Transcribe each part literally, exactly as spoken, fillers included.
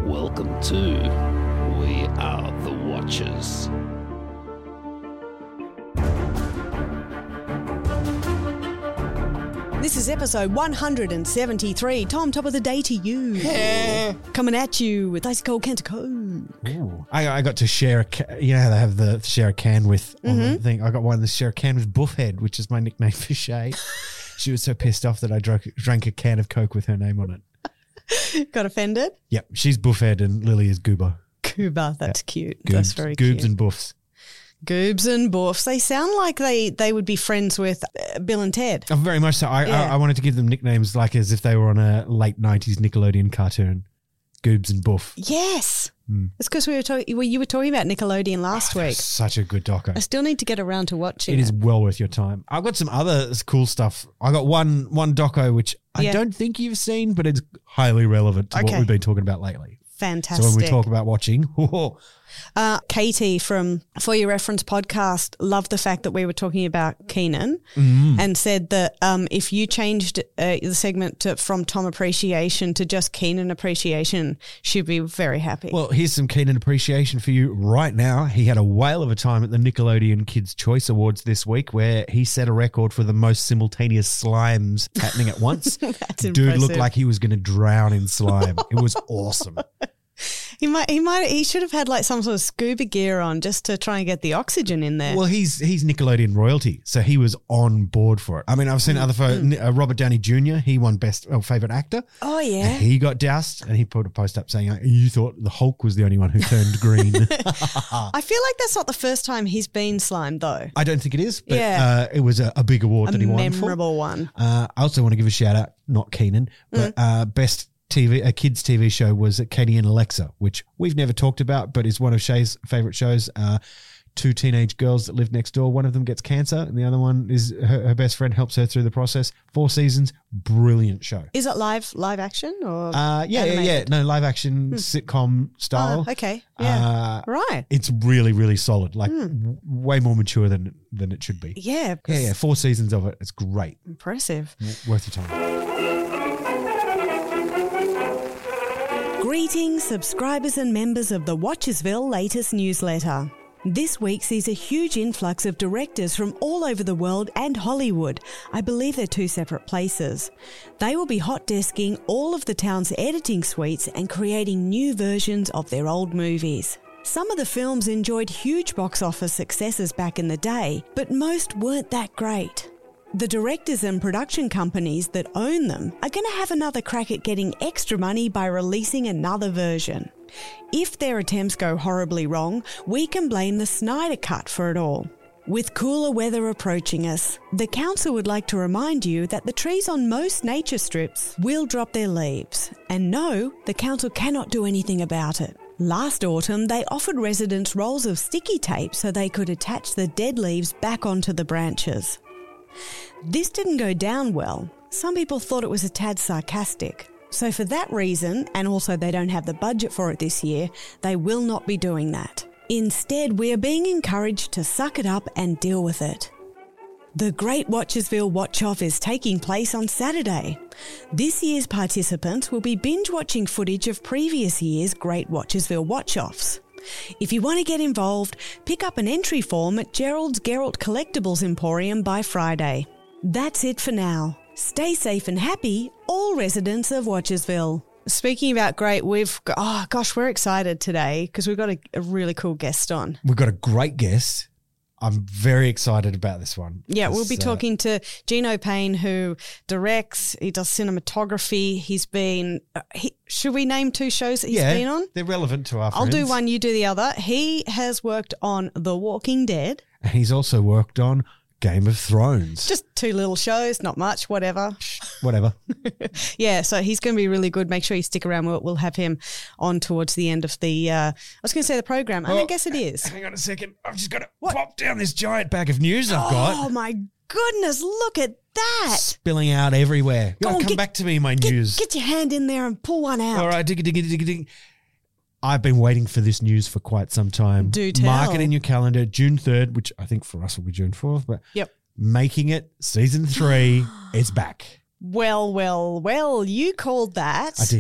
Welcome to We Are the Watchers. This is episode one hundred seventy-three. Tom, top of the day to you. Coming at you with ice cold Kent Coke. Ooh. I, I got to share a ca- you know how they have the share a can with on Mm-hmm. the thing. I got one to share a can with Buffhead, which is my nickname for Shay. She was so pissed off that I drank, drank a can of Coke with her name on it. Got offended? Yep, she's Buffhead and Lily is Goober. Cuba, that's cute. Goobs, That's very Goobs cute. and Buffs. Goobs and Buffs. They sound like they, they would be friends with uh, Bill and Ted. Oh, very much so. I, Yeah. I I wanted to give them nicknames like as if they were on a late nineties Nickelodeon cartoon. Goobs and Buff. Yes. Mm. It's because we were talking. Well, you were talking about Nickelodeon last week. Such a good doco. I still need to get around to watching It it. is well worth your time. I've got some other cool stuff. I got one one doco which I Yeah. don't think you've seen, but it's highly relevant to what Okay. we've been talking about lately. Fantastic. So when we talk about watching, Uh, Katie from For Your Reference podcast loved the fact that we were talking about Keenan and said that um, if you changed uh, the segment to, from Tom Appreciation to just Keenan Appreciation, she'd be very happy. well, here's some Keenan appreciation for you right now. He had a whale of a time at the Nickelodeon Kids' Choice Awards this week where he set a record for the most simultaneous slimes happening at once. That's Dude impressive. looked like he was going to drown in slime. It was awesome. He might, he might, he should have had like some sort of scuba gear on just to try and get the oxygen in there. Well, he's he's Nickelodeon royalty, so he was on board for it. I mean, I've seen other photos. Uh, Robert Downey Junior, he won Best oh, Favorite Actor. oh yeah. And he got doused, and he put a post up saying, uh, "You thought the Hulk was the only one who turned green." I feel like that's not the first time he's been slimed though. I don't think it is, but Yeah. uh, it was a, a big award A that he won for. memorable one. Uh, I also want to give a shout out, not Keenan, but uh, best T V, a kids T V show was Katie and Alexa, which we've never talked about, but is one of Shay's favorite shows. Uh, two teenage girls that live next door. One of them gets cancer, and the other one is her, her best friend helps her through the process. Four seasons, brilliant show. Is it live live action or? Uh, yeah, yeah, yeah. animated? No, live action sitcom style. Oh, okay. Yeah. Uh, right. It's really, really solid. Like w- way more mature than than it should be. Yeah. Yeah, yeah. Four seasons of it. It's great. Impressive. W- worth your time. Greetings, subscribers and members of the Watchersville latest newsletter. This week sees a huge influx of directors from all over the world and Hollywood. I believe they're two separate places. They will be hot desking all of the town's editing suites and creating new versions of their old movies. Some of the films enjoyed huge box office successes back in the day, but most weren't that great. The directors and production companies that own them are going to have another crack at getting extra money by releasing another version. If their attempts go horribly wrong, we can blame the Snyder Cut for it all. With cooler weather approaching us, the council would like to remind you that the trees on most nature strips will drop their leaves. And no, the council cannot do anything about it. Last autumn, they offered residents rolls of sticky tape so they could attach the dead leaves back onto the branches. This didn't go down well. Some people thought it was a tad sarcastic. So for that reason, and also they don't have the budget for it this year, they will not be doing that. Instead, we are being encouraged to suck it up and deal with it. The Great Watchersville Watch-Off is taking place on Saturday. This year's participants will be binge-watching footage of previous year's Great Watchersville Watch-Offs. If you want to get involved, pick up an entry form at Gerald's Geralt Collectibles Emporium by Friday. That's it for now. Stay safe and happy, all residents of Watchersville. Speaking about great, we've got, oh gosh, we're excited today because we've got a, a really cool guest on. We've got a great guest. I'm very excited about this one. Yeah, we'll be It's, uh, talking to Gino Payne, who directs, he does cinematography. He's been, uh, he, should we name two shows that he's yeah, been on? they're relevant to our I'll do friends. one, you do the other. He has worked on The Walking Dead. And he's also worked on Game of Thrones. Just two little shows, not much, whatever. Whatever. Yeah, so he's going to be really good. Make sure you stick around. We'll, we'll have him on towards the end of the, uh, I was going to say the program, and I Well, guess it is. Hang on a second. I've just got to pop down this giant bag of news I've got. Oh my goodness, look at that. Spilling out everywhere. Go Go on, come get- back to me, my Get, news. get your hand in there and pull one out. All right, digga, digga, digga, digga. I've been waiting for this news for quite some time. Do tell. Mark it in your calendar, June third, which I think for us will be June fourth, but Yep. Making It season three is back. Well, well, well, you called that. I did.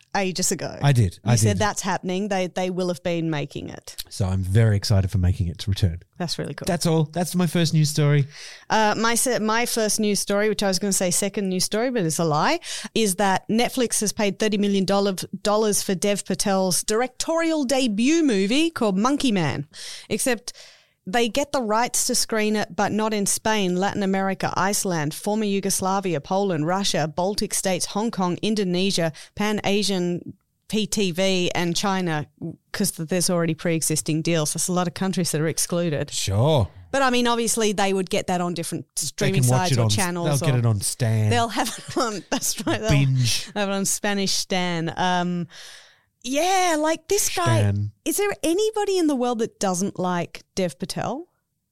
ages ago. I did. You I said did. that's happening. They they will have been making it. So I'm very excited for making its return. That's really cool. That's all. That's my first news story. Uh, my se- my first news story, which I was going to say second news story, but it's a lie, is that Netflix has paid thirty million dollars for Dev Patel's directorial debut movie called Monkey Man. Except they get the rights to screen it, but not in Spain, Latin America, Iceland, former Yugoslavia, Poland, Russia, Baltic states, Hong Kong, Indonesia, Pan-Asian P T V and China, because there's already pre-existing deals. There's a lot of countries that are excluded. Sure. But I mean, obviously they would get that on different streaming They can watch sites it or on, channels. They'll get or it on Stan. They'll have it on, that's right. They'll Binge. have it on Spanish Stan. Um, yeah, like this guy. Stan. Is there anybody in the world that doesn't like Dev Patel?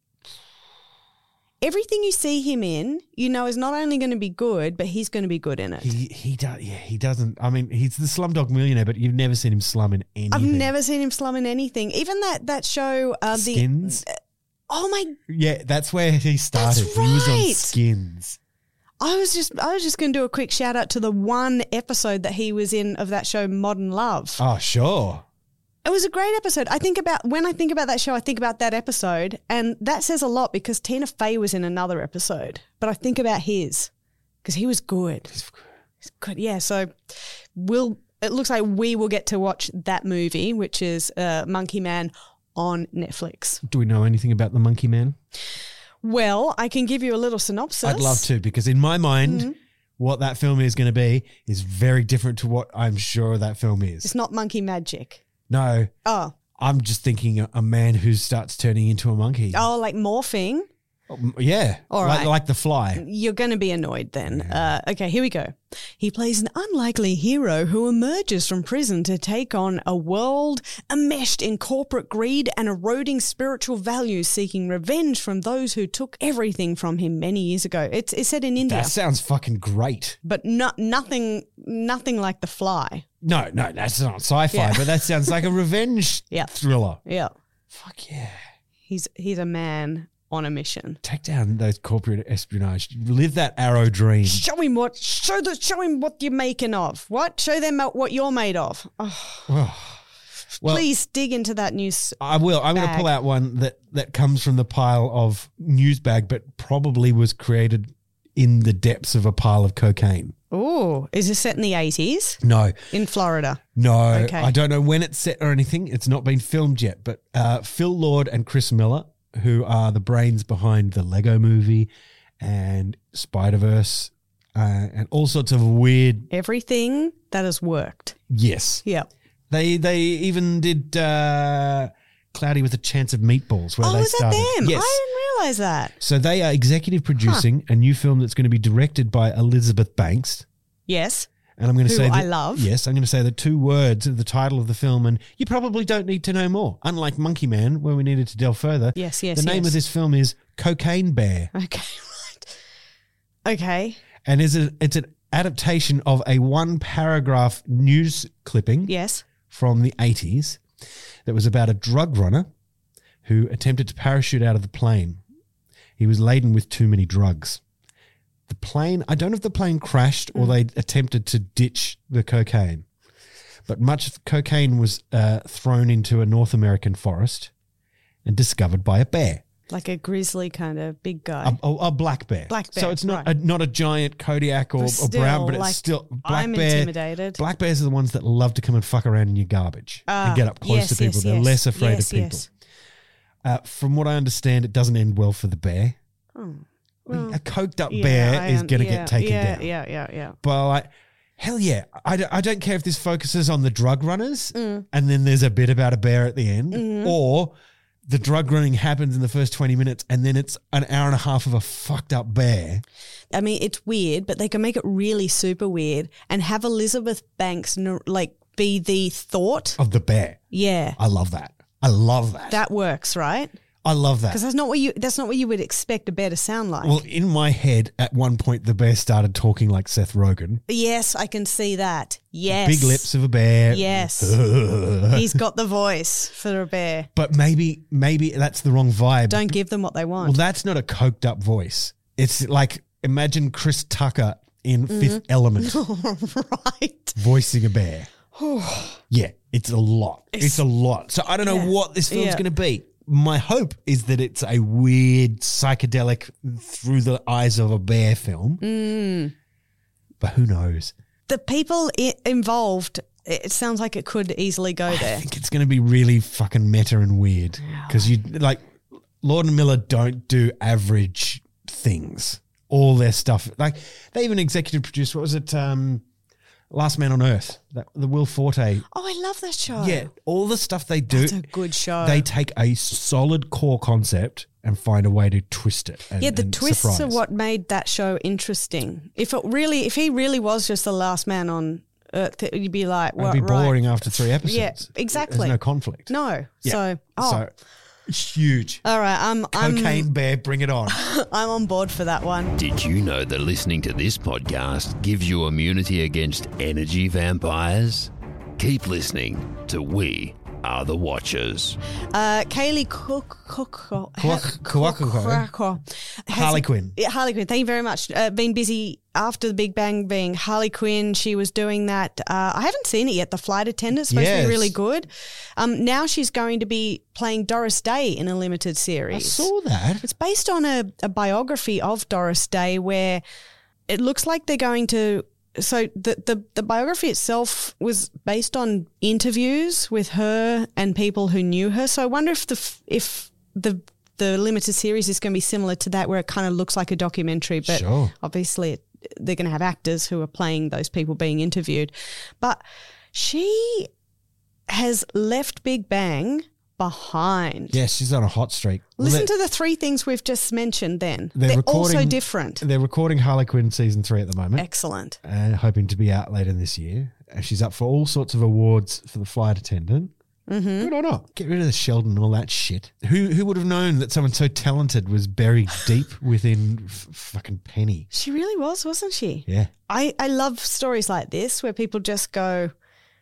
Everything you see him in, you know, is not only going to be good, but he's going to be good in it. He he does. Yeah, he doesn't. I mean, he's the Slumdog Millionaire, but you've never seen him slum in anything. I've never seen him slum in anything. Even that that show, uh, the Skins. oh my! Yeah, that's where he started. That's He was on right. Skins. I was just I was just going to do a quick shout out to the one episode that he was in of that show, Modern Love. Oh, sure. It was a great episode. I think about when I think about that show, I think about that episode, and that says a lot because Tina Fey was in another episode, but I think about his because he was good. He's good, yeah. So we'll. It looks like we will get to watch that movie, which is uh, Monkey Man on Netflix. Do we know anything about the Monkey Man? Well, I can give you a little synopsis. I'd love to, because in my mind, Mm-hmm. what that film is going to be is very different to what I'm sure that film is. It's not monkey magic. No, Oh, I'm just thinking a, a man who starts turning into a monkey. oh, like morphing. Um, yeah, All like, right. like the Fly. You're going to be annoyed then. Uh, okay, here we go. He plays an unlikely hero who emerges from prison to take on a world enmeshed in corporate greed and eroding spiritual values, seeking revenge from those who took everything from him many years ago. It's, it's set in India, That sounds fucking great. but not nothing, nothing like The Fly. No, no, that's not sci-fi, Yeah. but that sounds like a revenge Yeah. thriller. Yeah, Fuck yeah. he's he's a man on a mission. Take down those corporate espionage. Live that Arrow dream. Show him what. Show the. Show him what you're making of. What? Show them what you're made of. Oh, Well, please dig into that news. I will. I'm going to bag. pull out one that, that comes from the pile of news bag, but probably was created in the depths of a pile of cocaine. Oh, is this set in the eighties No, in Florida? no. Okay. I don't know when it's set or anything. It's not been filmed yet, but uh, Phil Lord and Chris Miller, who are the brains behind the Lego Movie and Spider-Verse uh, and all sorts of weird, Everything that has worked. yes. Yeah. They they even did uh, Cloudy with a Chance of Meatballs, where Oh, they is that started. them? Yes. I didn't realize that. So they are executive producing a new film that's going to be directed by Elizabeth Banks. Yes. And I'm going to Who say that, I love. Yes, I'm going to say the two words of the title of the film, and you probably don't need to know more. Unlike Monkey Man, where we needed to delve further. Yes, yes, The name yes. of this film is Cocaine Bear, Okay. Right. Okay. and is a, it's an adaptation of a one paragraph news clipping Yes. from the eighties that was about a drug runner who attempted to parachute out of the plane. He was laden with too many drugs. The plane, I don't know if the plane crashed or they attempted to ditch the cocaine, but much of the cocaine was uh, thrown into a North American forest and discovered by a bear, Like a grizzly kind of big guy. a, a, a black bear. Black So bear, it's not right. a, not a giant Kodiak or, But or brown, still, but it's like, still black I'm bear. intimidated. Black bears are the ones that love to come and fuck around in your garbage Ah, and get up close yes, to people. yes, They're yes. less afraid Yes, of people. yes. Uh, from what I understand, it doesn't end well for the bear. Oh, a coked up yeah, bear I is un- going to yeah, get taken yeah, down. Yeah, yeah, yeah. But like, hell yeah. I, d- I don't care if this focuses on the drug runners Mm. and then there's a bit about a bear at the end, Mm-hmm. or the drug running happens in the first twenty minutes and then it's an hour and a half of a fucked up bear. I mean, it's weird, but they can make it really super weird and have Elizabeth Banks n- like be the thought. Of the bear. Yeah, I love that. I love that. that works, right? I love that. Because that's not what you that's not what you would expect a bear to sound like. Well, in my head, at one point, the bear started talking like Seth Rogen. Yes, I can see that. Yes, Big lips of a bear. Yes, he's got the voice for a bear. But maybe, maybe that's the wrong vibe. Don't give them what they want. Well, that's not a coked up voice. It's like, imagine Chris Tucker in Mm-hmm. Fifth Element right. voicing a bear. Yeah, it's a lot. It's, it's a lot. So I don't know yeah. what this film's Yeah. going to be. My hope is that it's a weird psychedelic through the eyes of a bear film. Mm. But who knows? The people I- involved, it sounds like it could easily go I there. think it's going to be really fucking meta and weird because you like Lord and Miller don't do average things. All their stuff, like they even executive produced. What was it? Um, Last Man on Earth, that, the Will Forte. Oh, I love that show. Yeah, all the stuff they do. It's a good show. They take a solid core concept and find a way to twist it. And, yeah, the and twists surprise. are what made that show interesting. If it really, if he really was just the last man on Earth, you'd be like, It'd what? be right. boring after three episodes. Yeah, exactly. There's no conflict. No. Yeah. So, oh, So huge. all right. I'm, I'm, Cocaine Bear, bring it on. I'm on board for that one. Did you know that listening to this podcast gives you immunity against energy vampires? Keep listening to We Are the Watchers. Uh, Kaylee Cook, Cook, Kuak- Kuakako. Harley Quinn. Yeah, Harley Quinn. Thank you very much. Uh, been busy after the Big Bang being Harley Quinn. She was doing that. Uh, I haven't seen it yet. The Flight Attendant is supposed to Yes. be really good. Um, now she's going to be playing Doris Day in a limited series. I saw that. It's based on a, a biography of Doris Day where it looks like they're going to. So the, the, the biography itself was based on interviews with her and people who knew her. So I wonder if the f- if the the limited series is going to be similar to that, where it kind of looks like a documentary, but Sure. obviously it, they're going to have actors who are playing those people being interviewed. But she has left Big Bang behind. Yeah, she's on a hot streak. Listen Well, to the three things we've just mentioned then. They're They're, also recording- different. They're recording Harley Quinn season three at the moment. Excellent. And hoping to be out later this year. And she's up for all sorts of awards for the Flight Attendant. Mm-hmm. Good or not? Get rid of the Sheldon and all that shit. Who who would have known that someone so talented was buried deep within f- fucking Penny? She really was, wasn't she? Yeah. I, I love stories like this where people just go,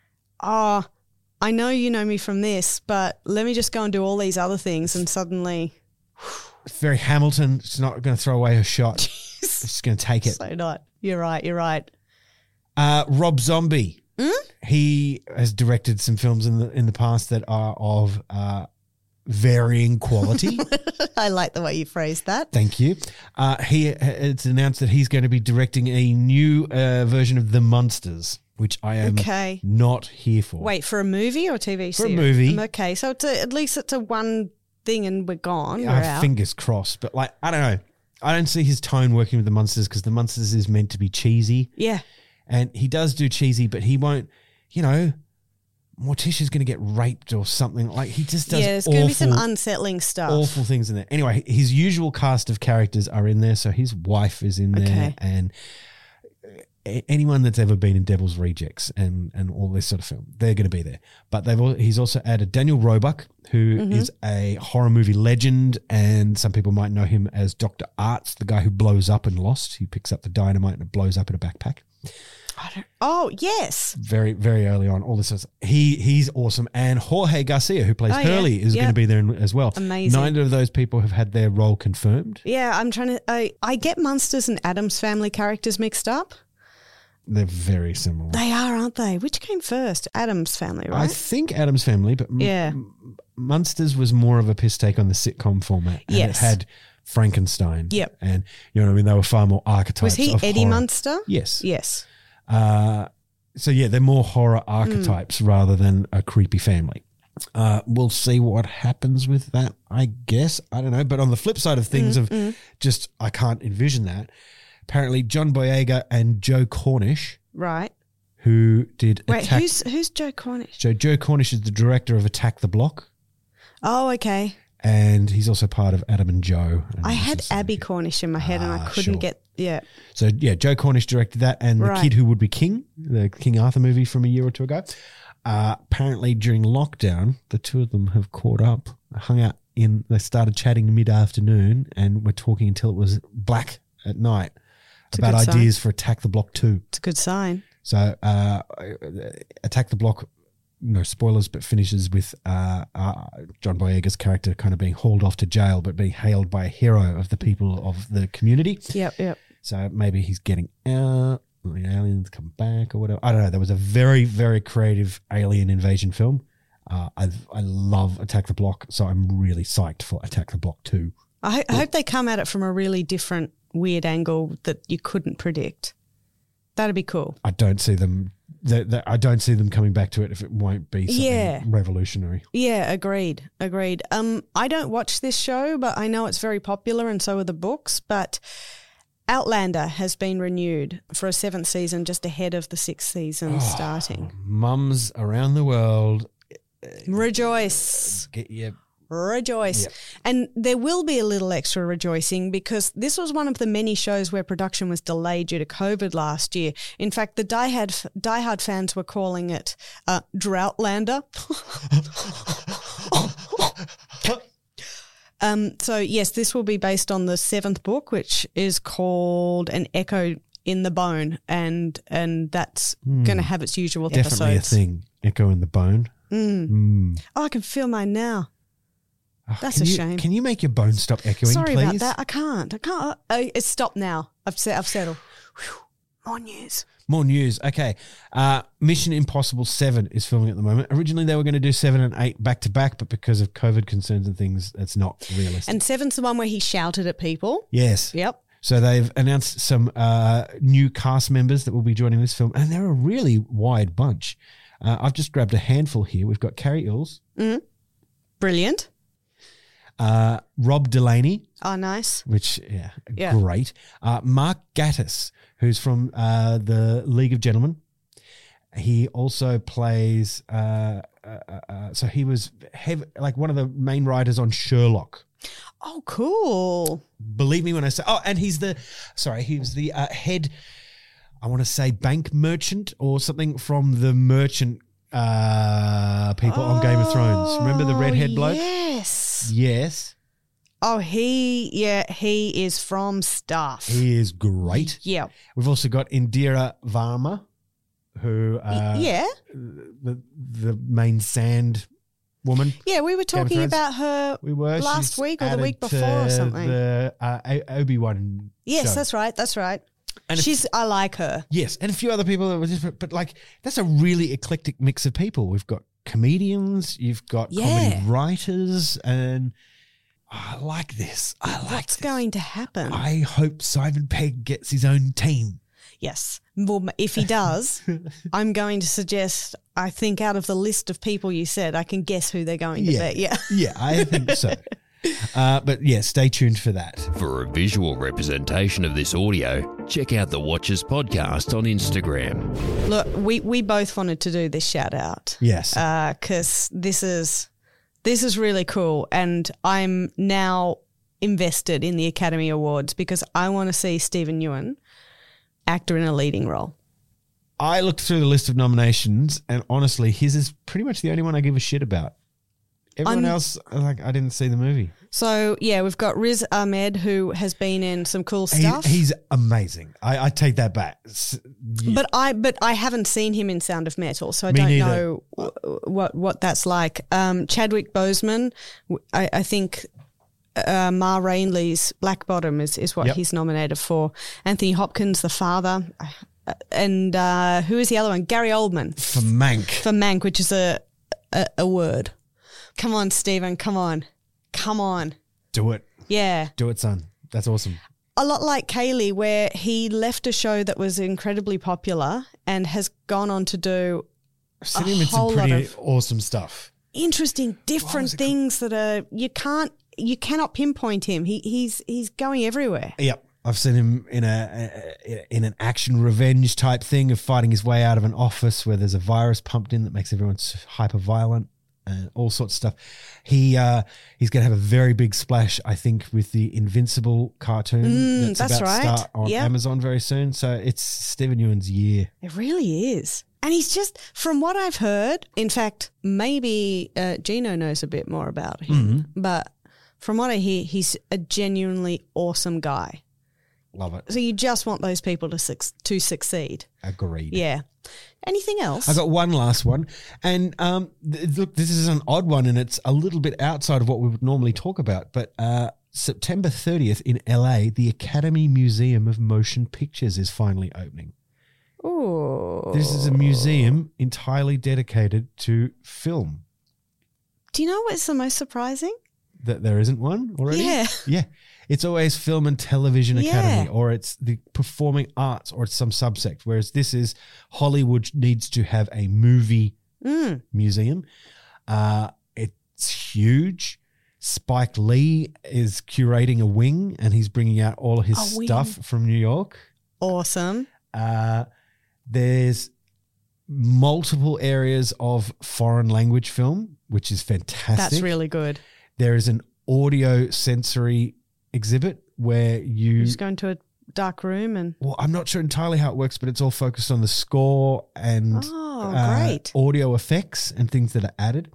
oh, I know you know me from this, but let me just go and do all these other things, and suddenly It's very Hamilton. She's not going to throw away her shot. She's going to take it. so not. You're right, you're right. Uh, Rob Zombie. Hmm? He has directed some films in the in the past that are of uh, varying quality. I like the way you phrased that. Thank you. Uh, he it's announced that he's going to be directing a new uh, version of The Munsters, which I am Okay. not here for. Wait, for a movie or a T V For a series? movie. Okay, so it's a, at least it's a one thing and we're gone. We're Uh, out. fingers crossed. But like, I don't know. I don't see his tone working with The Munsters because The Munsters is meant to be cheesy. Yeah. And he does do cheesy, but he won't, you know, Morticia's going to get raped or something. Like, he just does Yeah, there's awful, going to be some unsettling stuff. awful things in there. Anyway, his usual cast of characters are in there. So his wife is in there Okay. and a- anyone that's ever been in Devil's Rejects and, and all this sort of film, they're going to be there. But they've al- he's also added Daniel Roebuck, who Mm-hmm. is a horror movie legend, and some people might know him as Doctor Arts, the guy who blows up in Lost. He picks up the dynamite and it blows up in a backpack. I don't, oh, yes. Very, very early on, all this is he he's awesome. And Jorge Garcia, who plays Oh, yeah. Hurley, is Yeah. going to be there in- as well. Amazing. Neither of those people have had their role confirmed. Yeah, I'm trying to. I, I get Munsters and Addams Family characters mixed up. They're very similar. They are, aren't they? Which came first? Addams Family, I right? think Addams Family, but M- Yeah. Munsters was more of a piss take on the sitcom format. And Yes. it had Frankenstein. Yep. And, you know what I mean? They were far more archetypes Was he of Eddie horror. Munster? Yes. Yes. Uh, so, yeah, they're more horror archetypes Hmm. rather than a creepy family. Uh, we'll see what happens with that, I guess. I don't know. But on the flip side of things, Mm, of just I can't envision that. Apparently, John Boyega and Joe Cornish, Right. who did Wait, Attack. who's who's Joe Cornish? So, Joe Cornish is the director of Attack the Block, Oh, okay. and he's also part of Adam and Joe. And I this had is- Abby Cornish in my head and I Ah, couldn't sure. get. Yeah. So, yeah, Joe Cornish directed that, and Right. The Kid Who Would Be King, the King Arthur movie from a year or two ago. Uh, apparently, during lockdown, the two of them have caught up, hung out in, they started chatting mid-afternoon and were talking until it was black at night a about good ideas for Attack the Block two. It's a good sign. So, uh, Attack the Block, no spoilers, but finishes with uh, uh, John Boyega's character kind of being hauled off to jail, but being hailed by a hero of the people of the community. Yep, yep. So maybe he's getting out. the aliens come back or whatever. I don't know. There was a very, very creative alien invasion film. Uh, I I love Attack the Block, so I'm really psyched for Attack the Block two. I, ho- I hope they come at it from a really different, weird angle that you couldn't predict. That'd be cool. I don't see them. They, they, I don't see them coming back to it if it won't be something Yeah. revolutionary. Yeah, agreed, agreed. Um, I don't watch this show, but I know it's very popular and so are the books. But Outlander has been renewed for a seventh season just ahead of the sixth season Oh. starting. Mums around the world, Rejoice. get your Rejoice. Yep. And there will be a little extra rejoicing because this was one of the many shows where production was delayed due to COVID last year. In fact, the Die Hard, Die Hard fans were calling it uh, Droughtlander. um, so, yes, this will be based on the seventh book, which is called An Echo in the Bone, and and that's going to have its usual definitely episodes. a thing. Echo in the bone. Mm. Mm. Oh, I can feel mine now. Oh, That's can a you- shame. Can you make your bone stop echoing, Sorry please? about that. I can't. I can't. Uh, it's stopped now. I've set, I've settled. Whew. More news. More news. Okay. Uh, Mission Impossible seven is filming at the moment. Originally, they were going to do seven and eight back to back, but because of COVID concerns and things, it's not realistic. And seven's the one where he shouted at people. yes. Yep. So they've announced some uh, new cast members that will be joining this film, and they're a really wide bunch. Uh, I've just grabbed a handful here. We've got Carrie Ills, Mm. Brilliant. uh, Rob Delaney, Oh, nice. which, yeah, Yeah. great. Uh, Mark Gatiss, who's from uh, the League of Gentlemen. He also plays, uh, uh, uh, so he was hev- like one of the main writers on Sherlock. Oh, cool. Believe me when I say, oh, and he's the, sorry, he was the uh, head, I want to say bank merchant or something from the merchant uh, people on Game of Thrones. Remember the redhead bloke? Yes. Yes. Oh, he, yeah, he is from Stuff. He is great. Yeah. We've also got Indira Varma, who, uh, yeah. the the main sand woman. Yeah, we were of talking Thrones. about her. We were Last She's week or the added week before to or something. The uh, Obi-Wan. Yes, show. that's right. That's right. And She's, I like her. Yes, and a few other people that were different, but like that's a really eclectic mix of people. We've got comedians, you've got Yeah. comedy writers, and oh, I like this. I like What's this. going to happen? I hope Simon Pegg gets his own team. Yes. Well, if he does, I'm going to suggest, I think out of the list of people you said, I can guess who they're going to Yeah. be. Yeah. Yeah, I think so. Uh, but yeah, stay tuned for that. For a visual representation of this audio, check out the Watchers podcast on Instagram. Look, we, we both wanted to do this shout out. Yes. Because this is this is really cool, and I'm now invested in the Academy Awards because I want to see Stephen Ewan actor in a leading role. I looked through the list of nominations, and honestly, his is pretty much the only one I give a shit about. Everyone I'm- else, like, I didn't see the movie. So yeah, we've got Riz Ahmed, who has been in some cool He- stuff. he's amazing. I, I take that back. S- yeah. But I but I haven't seen him in Sound of Metal, so I Me don't neither. know w- what what that's like. Um, Chadwick Boseman, w- I, I think uh, Ma Rainey's Black Bottom is, is what Yep. he's nominated for. Anthony Hopkins, the father, uh, and uh, who is the other one? Gary Oldman for Mank. for Mank, which is a, a a word. Come on, Stephen. Come on, come on. Do it. Yeah. Do it, son. That's awesome. A lot like Kaylee, where he left a show that was incredibly popular and has gone on to do I've seen A him in some whole lot pretty of- awesome stuff. interesting, different was it called? things that are you can't you cannot pinpoint him. He he's he's going everywhere. Yep. I've seen him in a, a in an action revenge type thing of fighting his way out of an office where there's a virus pumped in that makes everyone hyper violent and all sorts of stuff. He uh, he's going to have a very big splash, I think, with the Invincible cartoon Mm, that's, that's about right. to start on Yep. Amazon very soon. So it's Stephen Ewan's year. It really is. And he's just, from what I've heard, in fact, maybe uh, Gino knows a bit more about him, Mm-hmm. but from what I hear, he's a genuinely awesome guy. Love it. So you just want those people to suc to succeed. Agreed. Yeah. Anything else? I got one last one, and um, th- look, this is an odd one, and it's a little bit outside of what we would normally talk about. But uh, September thirtieth in L A, the Academy Museum of Motion Pictures is finally opening. Ooh. This is a museum entirely dedicated to film. Do you know what's the most surprising? That there isn't one already? Yeah. Yeah. It's always Film and Television Academy, Yeah. or it's the Performing Arts, or it's some subsect, whereas this is Hollywood needs to have a movie Mm. museum. Uh, it's huge. Spike Lee is curating a wing, and he's bringing out all of his A wing. stuff from New York. Awesome. Uh, there's multiple areas of foreign language film, which is fantastic. That's really good. There is an audio sensory exhibit where you You just go into a dark room and well, I'm not sure entirely how it works, but it's all focused on the score and oh, uh, great. audio effects and things that are added.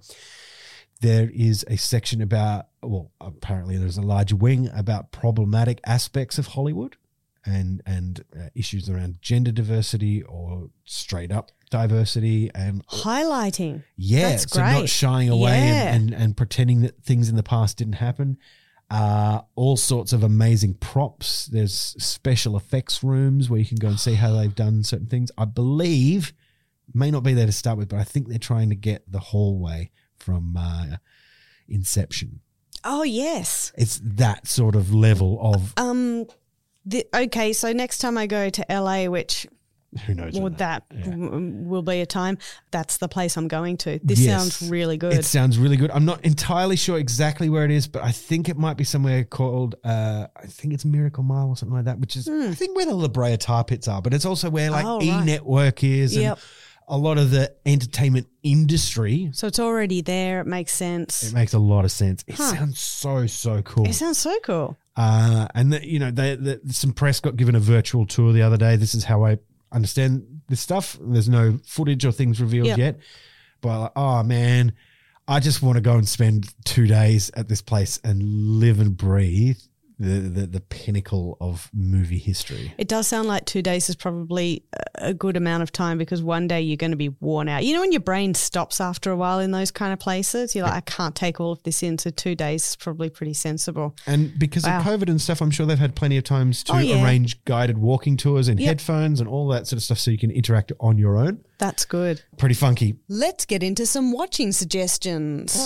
There is a section about, well, apparently there's a large wing about problematic aspects of Hollywood and and uh, issues around gender diversity or straight up diversity and Highlighting. yeah, That's so not great. shying away Yeah. and, and, and pretending that things in the past didn't happen. Uh, all sorts of amazing props. There's special effects rooms where you can go and see how they've done certain things. I believe, may not be there to start with, but I think they're trying to get the hallway from uh, Inception. Oh, yes. It's that sort of level of Um. The, okay, so next time I go to L A, which who knows. or when that Yeah. w- will be a time, that's the place I'm going to. This Yes. sounds really good. It sounds really good. I'm not entirely sure exactly where it is, but I think it might be somewhere called, uh, I think it's Miracle Mile or something like that, which is, I think where the La Brea Tar Pits are, but it's also where like Oh, E! right. Network is and Yep. a lot of the entertainment industry. So it's already there. It makes sense. It makes a lot of sense. It Huh. sounds so, so cool. It sounds so cool. Uh, and, the, you know, they, the, some press got given a virtual tour the other day. This is how I understand this stuff. There's no footage or things revealed Yep. yet. But, like, oh, man, I just want to go and spend two days at this place and live and breathe the, the, the pinnacle of movie history. It does sound like two days is probably a- a good amount of time because one day you're going to be worn out. You know, when your brain stops after a while in those kind of places, you're like, I can't take all of this in. So two days is probably pretty sensible. And because Wow. of COVID and stuff, I'm sure they've had plenty of times to Oh, yeah. arrange guided walking tours and Yep. headphones and all that sort of stuff so you can interact on your own. That's good. Pretty funky. Let's get into some watching suggestions.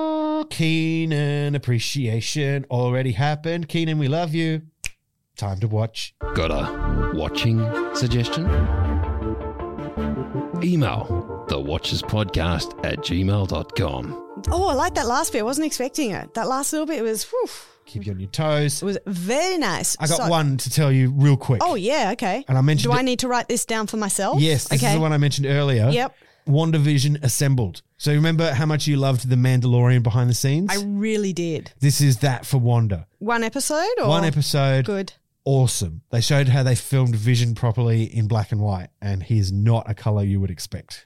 Keenan appreciation already happened. Keenan, we love you. Time to watch. Got a watching suggestion? Email the watchers podcast at gmail dot com. Oh, I like that last bit. I wasn't expecting it. That last little bit was, whew, Keep you on your toes. it was very nice. I got So- one to tell you real quick. Oh, yeah, okay. And I mentioned Do I it- need to write this down for myself? Yes, this okay. is the one I mentioned earlier. Yep. WandaVision Assembled. So remember how much you loved The Mandalorian behind the scenes? I really did. This is that for Wanda. One episode or? One episode. Good. Awesome. They showed how they filmed Vision properly in black and white, and he is not a color you would expect.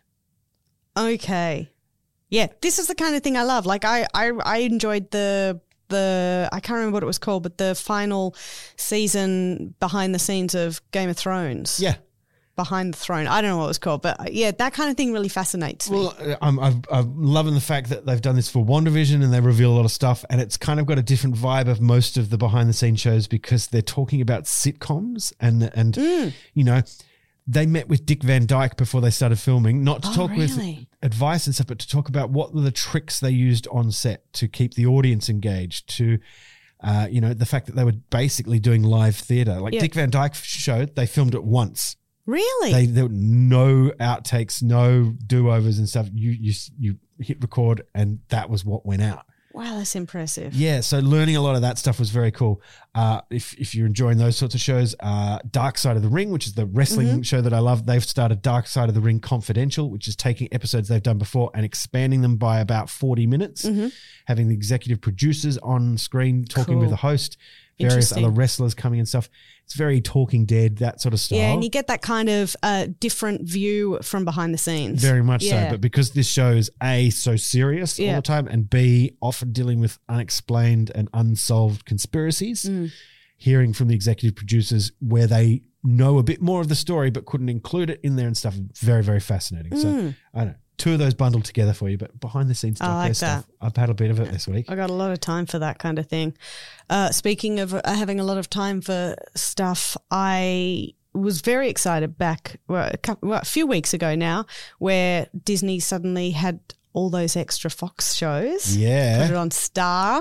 Okay. Yeah, this is the kind of thing I love. Like I, I, I enjoyed the the I can't remember what it was called, but the final season behind the scenes of Game of Thrones. Yeah. Behind the Throne. I don't know what it was called, but yeah, that kind of thing really fascinates me. Well, uh, I'm, I'm, I'm loving the fact that they've done this for WandaVision and they reveal a lot of stuff, and it's kind of got a different vibe of most of the behind the scenes shows because they're talking about sitcoms and and Mm. you know, they met with Dick Van Dyke before they started filming, not to Oh, talk with really? advice and stuff, but to talk about what were the tricks they used on set to keep the audience engaged, to uh, you know, the fact that they were basically doing live theater. Like Yeah. Dick Van Dyke showed, they filmed it once. Really? They there were no outtakes, no do-overs and stuff. You you you hit record and that was what went out. wow, that's impressive. Yeah, so learning a lot of that stuff was very cool. Uh, if if you're enjoying those sorts of shows, uh, Dark Side of the Ring, which is the wrestling Mm-hmm. show that I love, they've started Dark Side of the Ring Confidential, which is taking episodes they've done before and expanding them by about forty minutes, Mm-hmm. having the executive producers on screen talking Cool. with the host, various Interesting. other wrestlers coming and stuff. It's very Talking Dead, that sort of style. Yeah, and you get that kind of uh, different view from behind the scenes. Very much Yeah. so. But because this show is A, so serious all Yeah. the time, and B, often dealing with unexplained and unsolved conspiracies, Mm. hearing from the executive producers where they know a bit more of the story but couldn't include it in there and stuff, very, very fascinating. So I don't know. Two of those bundled together for you, but behind the scenes stuff, Mm. I like there's that. stuff. I've had a bit of it this week. I got a lot of time for that kind of thing. Uh, speaking of uh, having a lot of time for stuff, I was very excited back well, a, couple, well, a few weeks ago now, where Disney suddenly had all those extra Fox shows. Yeah. Put it on Star.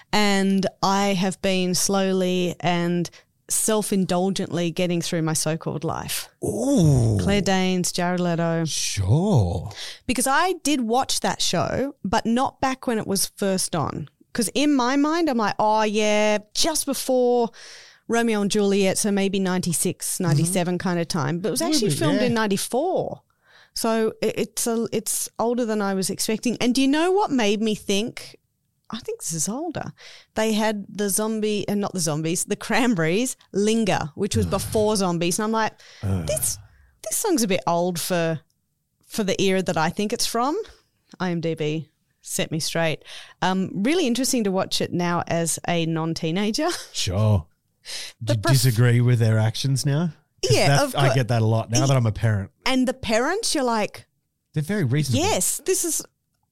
And I have been slowly and self-indulgently getting through my so-called life. Ooh. Claire Danes, Jared Leto. Sure. Because I did watch that show, but not back when it was first on. Because in my mind, I'm like, oh, yeah, just before Romeo and Juliet, so maybe ninety-six, ninety-seven mm-hmm. kind of time. But it was actually bit, filmed yeah. in ninety-four. So it, it's a, it's older than I was expecting. And do you know what made me think, I think this is older, they had the zombie, and uh, not the zombies, the Cranberries, Linger, which was before Zombies. And I'm like, uh. this this song's a bit old for for the era that I think it's from. IMDb set me straight. Um, really interesting to watch it now as a non-teenager. Sure. Do you pref- disagree with their actions now? Yeah, of course. I get that a lot now that I'm a parent. And the parents, you're like, they're very reasonable. Yes, this is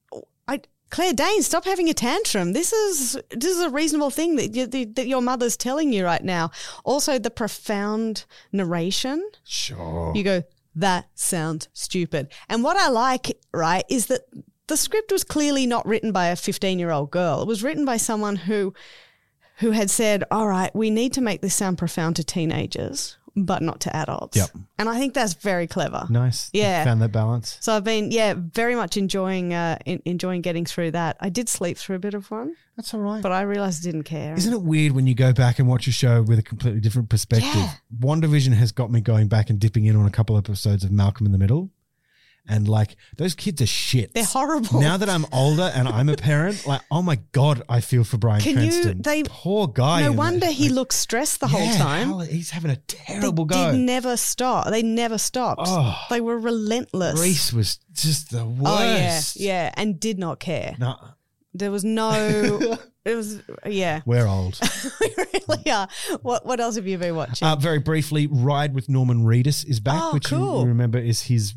I, Claire Danes, stop having a tantrum. This is this is a reasonable thing that you, that your mother's telling you right now. Also, the profound narration. Sure. You go, that sounds stupid. And what I like, right, is that the script was clearly not written by a fifteen-year-old girl. It was written by someone who who had said, all right, we need to make this sound profound to teenagers, but not to adults. Yep. And I think that's very clever. Nice. Yeah. Found that balance. So I've been, yeah, very much enjoying uh, in, enjoying getting through that. I did sleep through a bit of one. That's all right. But I realised I didn't care. Isn't it weird when you go back and watch a show with a completely different perspective? Yeah. WandaVision has got me going back and dipping in on a couple episodes of Malcolm in the Middle. And like, those kids are shit. They're horrible. Now that I'm older and I'm a parent, like, oh my God, I feel for Bryan Can Cranston. You, they, Poor guy. No in wonder that. he like, looks stressed the yeah, whole time. Hell, he's having a terrible they go. They never stop. They never stopped. Oh, they were relentless. Reese was just the worst. Oh, yeah, yeah, and did not care. No. There was no, it was, yeah. We're old. We really are. What What else have you been watching? Uh, very briefly, Ride with Norman Reedus is back, Oh, which cool. you remember is his,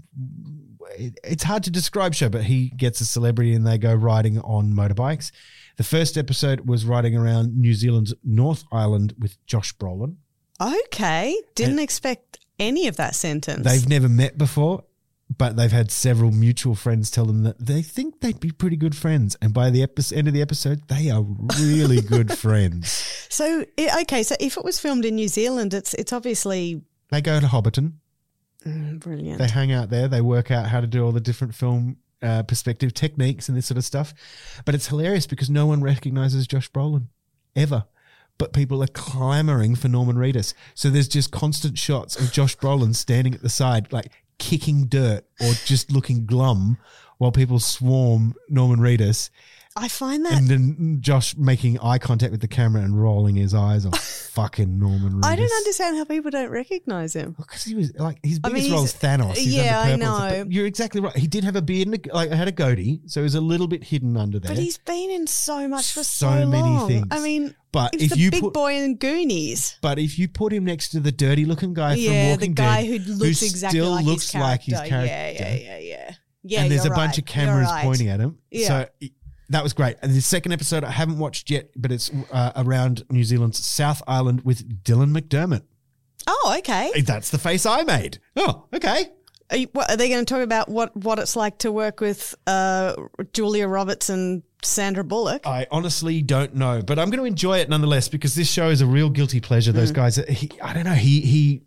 it's hard to describe show, but he gets a celebrity and they go riding on motorbikes. The first episode was riding around New Zealand's North Island with Josh Brolin. Okay. Didn't And expect any of that sentence. They've never met before, but they've had several mutual friends tell them that they think they'd be pretty good friends. And by the epi- end of the episode, they are really good friends. So, i- okay, so if it was filmed in New Zealand, it's it's obviously They go to Hobbiton. mm, brilliant. They hang out there. They work out how to do all the different film uh, perspective techniques and this sort of stuff. But it's hilarious because no one recognizes Josh Brolin ever. But people are clamoring for Norman Reedus. So there's just constant shots of Josh Brolin standing at the side, like kicking dirt or just looking glum while people swarm Norman Reedus. I find that And then Josh making eye contact with the camera and rolling his eyes on fucking Norman Reedus. I don't understand how people don't recognize him. Because he was like his I biggest mean, role he's- is Thanos. He's yeah, under I purple and stuff, know. but you're exactly right. He did have a beard and a, like had a goatee, so he was a little bit hidden under there. But he's been in so much for so, So many long. things. I mean, But he's if the you big put- boy in Goonies. But if you put him next to the dirty-looking guy from Yeah, Walking the guy Dead, who looks exactly still like looks his character. like his character, Yeah, yeah, yeah, yeah. Yeah, and there's you're a bunch right. of cameras You're right. pointing at him, Yeah. so it- that was great. And the second episode I haven't watched yet, but it's uh, around New Zealand's South Island with Dylan McDermott. Oh, okay. That's the face I made. Oh, okay. Are, you, what, are they going to talk about what, what it's like to work with uh, Julia Roberts and Sandra Bullock? I honestly don't know, but I'm going to enjoy it nonetheless because this show is a real guilty pleasure. Those Mm. guys, he, I don't know, he he.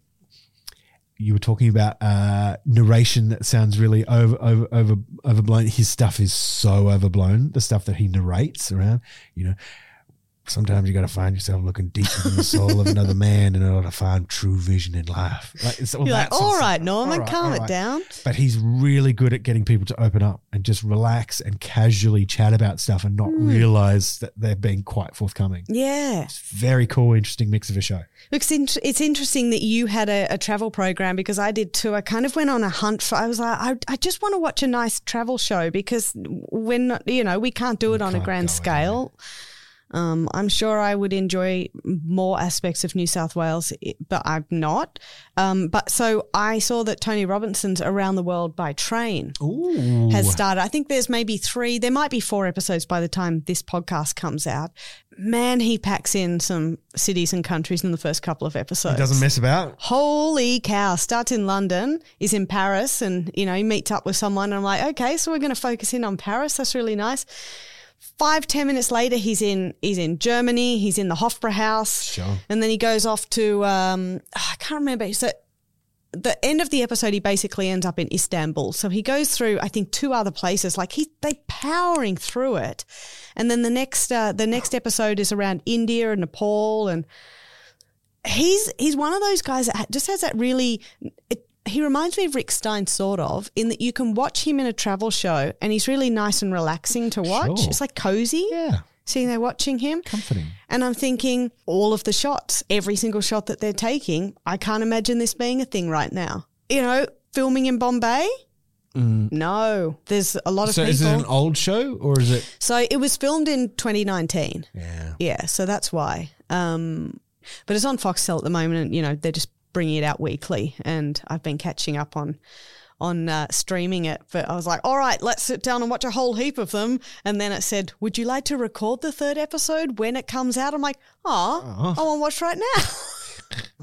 You were talking about uh, narration that sounds really over over over overblown. His stuff is so overblown. The stuff that he narrates around, you know. Sometimes you got to find yourself looking deep in the soul of another man in order to find true vision in life. Like, it's all You're that like, sort of all stuff. right, Norman, All right, calm all it right. down. But he's really good at getting people to open up and just relax and casually chat about stuff and not Hmm. realize that they're being quite forthcoming. Yeah. Very cool, interesting mix of a show. It's, int- it's interesting that you had a, a travel program because I did too. I kind of went on a hunt for, I was like, I, I just want to watch a nice travel show because when, you know, we can't do it on a can't grand go scale. Um, I'm sure I would enjoy more aspects of New South Wales, but I'm not. Um, but so I saw that Tony Robinson's Around the World by Train Ooh. has started. I think there's maybe three, there might be four episodes by the time this podcast comes out. Man, he packs in some cities and countries in the first couple of episodes. He doesn't mess about. Holy cow. Starts in London, is in Paris, and, you know, he meets up with someone. And I'm like, okay, so we're going to focus in on Paris. That's really nice. Five, ten minutes later, he's in he's in Germany. He's in the Hofbrauhaus. Sure. And then he goes off to, um, I can't remember. So the end of the episode, he basically ends up in Istanbul. So he goes through, I think, two other places. Like he, they powering through it. And then the next uh, the next episode is around India and Nepal. And he's he's one of those guys that just has that really it, he reminds me of Rick Stein, sort of, in that you can watch him in a travel show and he's really nice and relaxing to watch. Sure. It's like cozy. Yeah. Sitting there watching him. Comforting. And I'm thinking, all of the shots, every single shot that they're taking, I can't imagine this being a thing right now. You know, filming in Bombay? Mm. No. There's a lot of so people. So is it an old show or is it? So it was filmed in twenty nineteen. Yeah. Yeah, so that's why. Um, but it's on Foxtel at the moment and, you know, they're just bringing it out weekly, and I've been catching up on on uh, streaming it. But I was like, all right, let's sit down and watch a whole heap of them. And then it said, would you like to record the third episode when it comes out? I'm like, oh, I want to watch right now.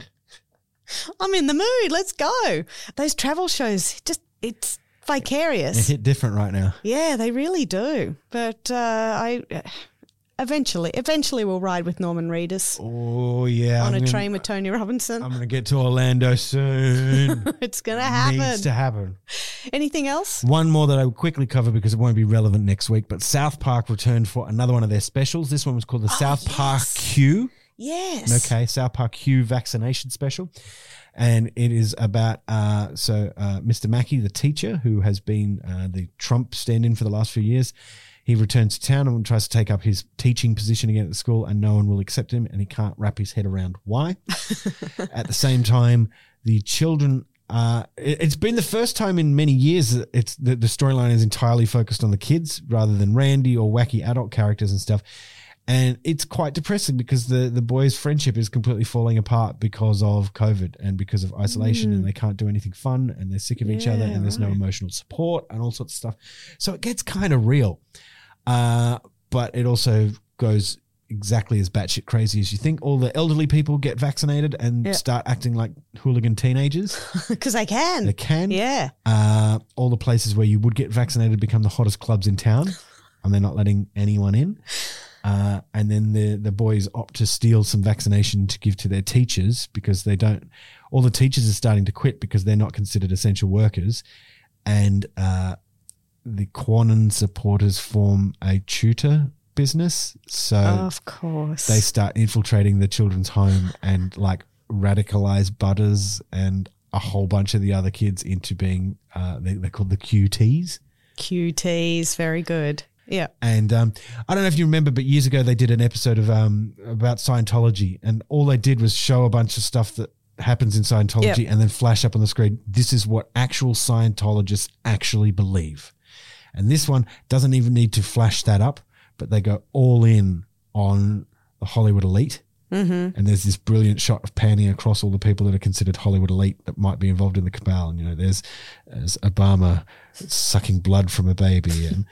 I'm in the mood. Let's go. Those travel shows, just it's vicarious. They hit different right now. Yeah, they really do. But uh, I... Eventually, eventually we'll ride with Norman Reedus. Oh, yeah. On I'm a gonna, train with Tony Robinson. I'm going to get to Orlando soon. It's going to happen. Needs to happen. Anything else? One more that I will quickly cover because it won't be relevant next week, but South Park returned for another one of their specials. This one was called the Oh, South yes. Park Q. Yes. Okay, South Park Q vaccination special. And it is about, uh, so uh, Mister Mackey, the teacher who has been uh, the Trump stand-in for the last few years, he returns to town and tries to take up his teaching position again at the school, and no one will accept him, and he can't wrap his head around why. At the same time, the children, uh, it, it's been the first time in many years that it's the, the storyline is entirely focused on the kids rather than Randy or wacky adult characters and stuff. And it's quite depressing because the, the boys' friendship is completely falling apart because of COVID and because of isolation, mm. and they can't do anything fun, and they're sick of each yeah, other, and there's right. no emotional support and all sorts of stuff. So it gets kind of real. Uh, but it also goes exactly as batshit crazy as you think. All the elderly people get vaccinated and yep. start acting like hooligan teenagers. Because they can. They can. Yeah. Uh, all the places where you would get vaccinated become the hottest clubs in town, and they're not letting anyone in. Uh, and then the, the boys opt to steal some vaccination to give to their teachers because they don't – all the teachers are starting to quit because they're not considered essential workers. And uh, the Quanon supporters form a tutor business. So of course they start infiltrating the children's home and like radicalize Butters and a whole bunch of the other kids into being uh, – they, they're called the Q Ts. Q Ts, very good. Yeah. And um, I don't know if you remember, but years ago they did an episode of um, about Scientology, and all they did was show a bunch of stuff that happens in Scientology yep. and then flash up on the screen. This is what actual Scientologists actually believe. And this one doesn't even need to flash that up, but they go all in on the Hollywood elite. Mm-hmm. And there's this brilliant shot of panning across all the people that are considered Hollywood elite that might be involved in the cabal. And, you know, there's, there's Obama sucking blood from a baby, and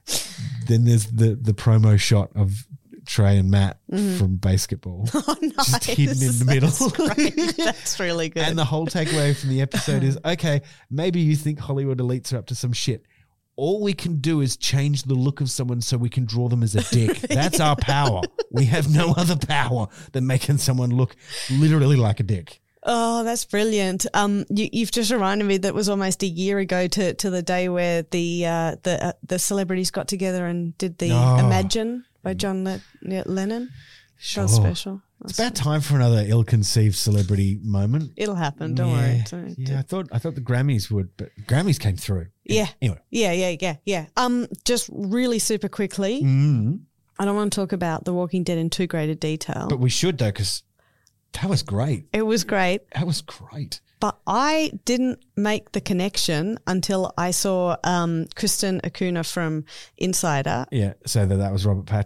then there's the, the promo shot of Trey and Matt mm. from basketball. Oh, nice. Just hidden in the middle. That's great. That's really good. And the whole takeaway from the episode is, okay, maybe you think Hollywood elites are up to some shit. All we can do is change the look of someone so we can draw them as a dick. That's our power. We have no other power than making someone look literally like a dick. Oh, that's brilliant. Um, you, you've just reminded me that was almost a year ago to, to the day where the uh, the uh, the celebrities got together and did the oh. Imagine by John Le- Lennon. Sure. That was special. That's it's about time for another ill-conceived celebrity moment. It'll happen. Don't yeah. worry. Don't, yeah, I thought I thought the Grammys would, but Grammys came through. Yeah. Anyway. Yeah, yeah, yeah, yeah. Um, just really super quickly. Mm. I don't want to talk about The Walking Dead in too great a detail. But we should, though, because that was great. It was great. That was great. But I didn't make the connection until I saw um, Kristen Acuna from Insider. Yeah, so that that was Robert Patrick.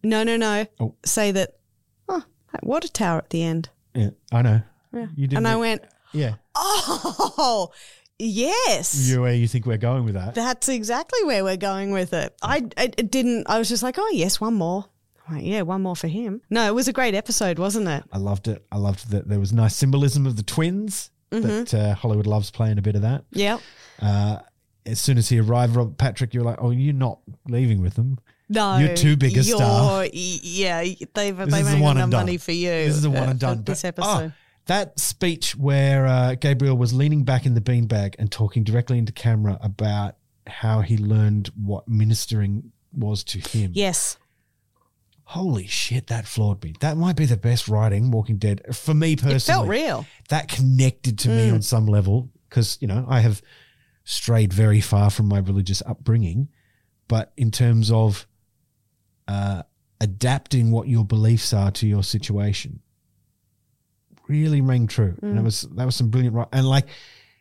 No, no, no. Oh. Say that, oh, that water tower at the end. Yeah, I know. Yeah. You didn't. And I went, Yeah. oh, yes. You where you think we're going with that? That's exactly where we're going with it. I, I didn't, I was just like, oh, yes, one more. I'm like, yeah, one more for him. No, it was a great episode, wasn't it? I loved it. I loved that there was nice symbolism of the twins. Mm-hmm. That uh, Hollywood loves playing a bit of that. Yeah. Uh, as soon as he arrived, Robert Patrick, you were like, oh, you're not leaving with them. No, You're too big a you're- star. y- Yeah, they've This they've is the made one enough and done. money for you. This is the one uh, and done. for This But, episode. oh, that speech where uh, Gabriel was leaning back in the beanbag and talking directly into camera about how he learned what ministering was to him. Yes. Holy shit, that floored me. That might be the best writing, Walking Dead, for me personally. It felt real. That connected to me on some level because, you know, I have strayed very far from my religious upbringing. But in terms of uh, adapting what your beliefs are to your situation, really rang true. And that was that was some brilliant writing. And like,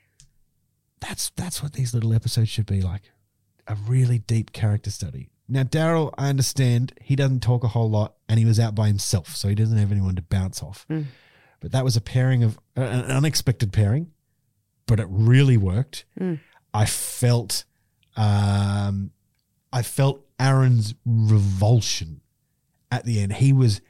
that's that's what these little episodes should be like. A really deep character study. Now, Daryl, I understand he doesn't talk a whole lot and he was out by himself, so he doesn't have anyone to bounce off. Mm. But that was a pairing of uh, an unexpected pairing, but it really worked. Mm. I felt, um, I felt Aaron's revulsion at the end. He was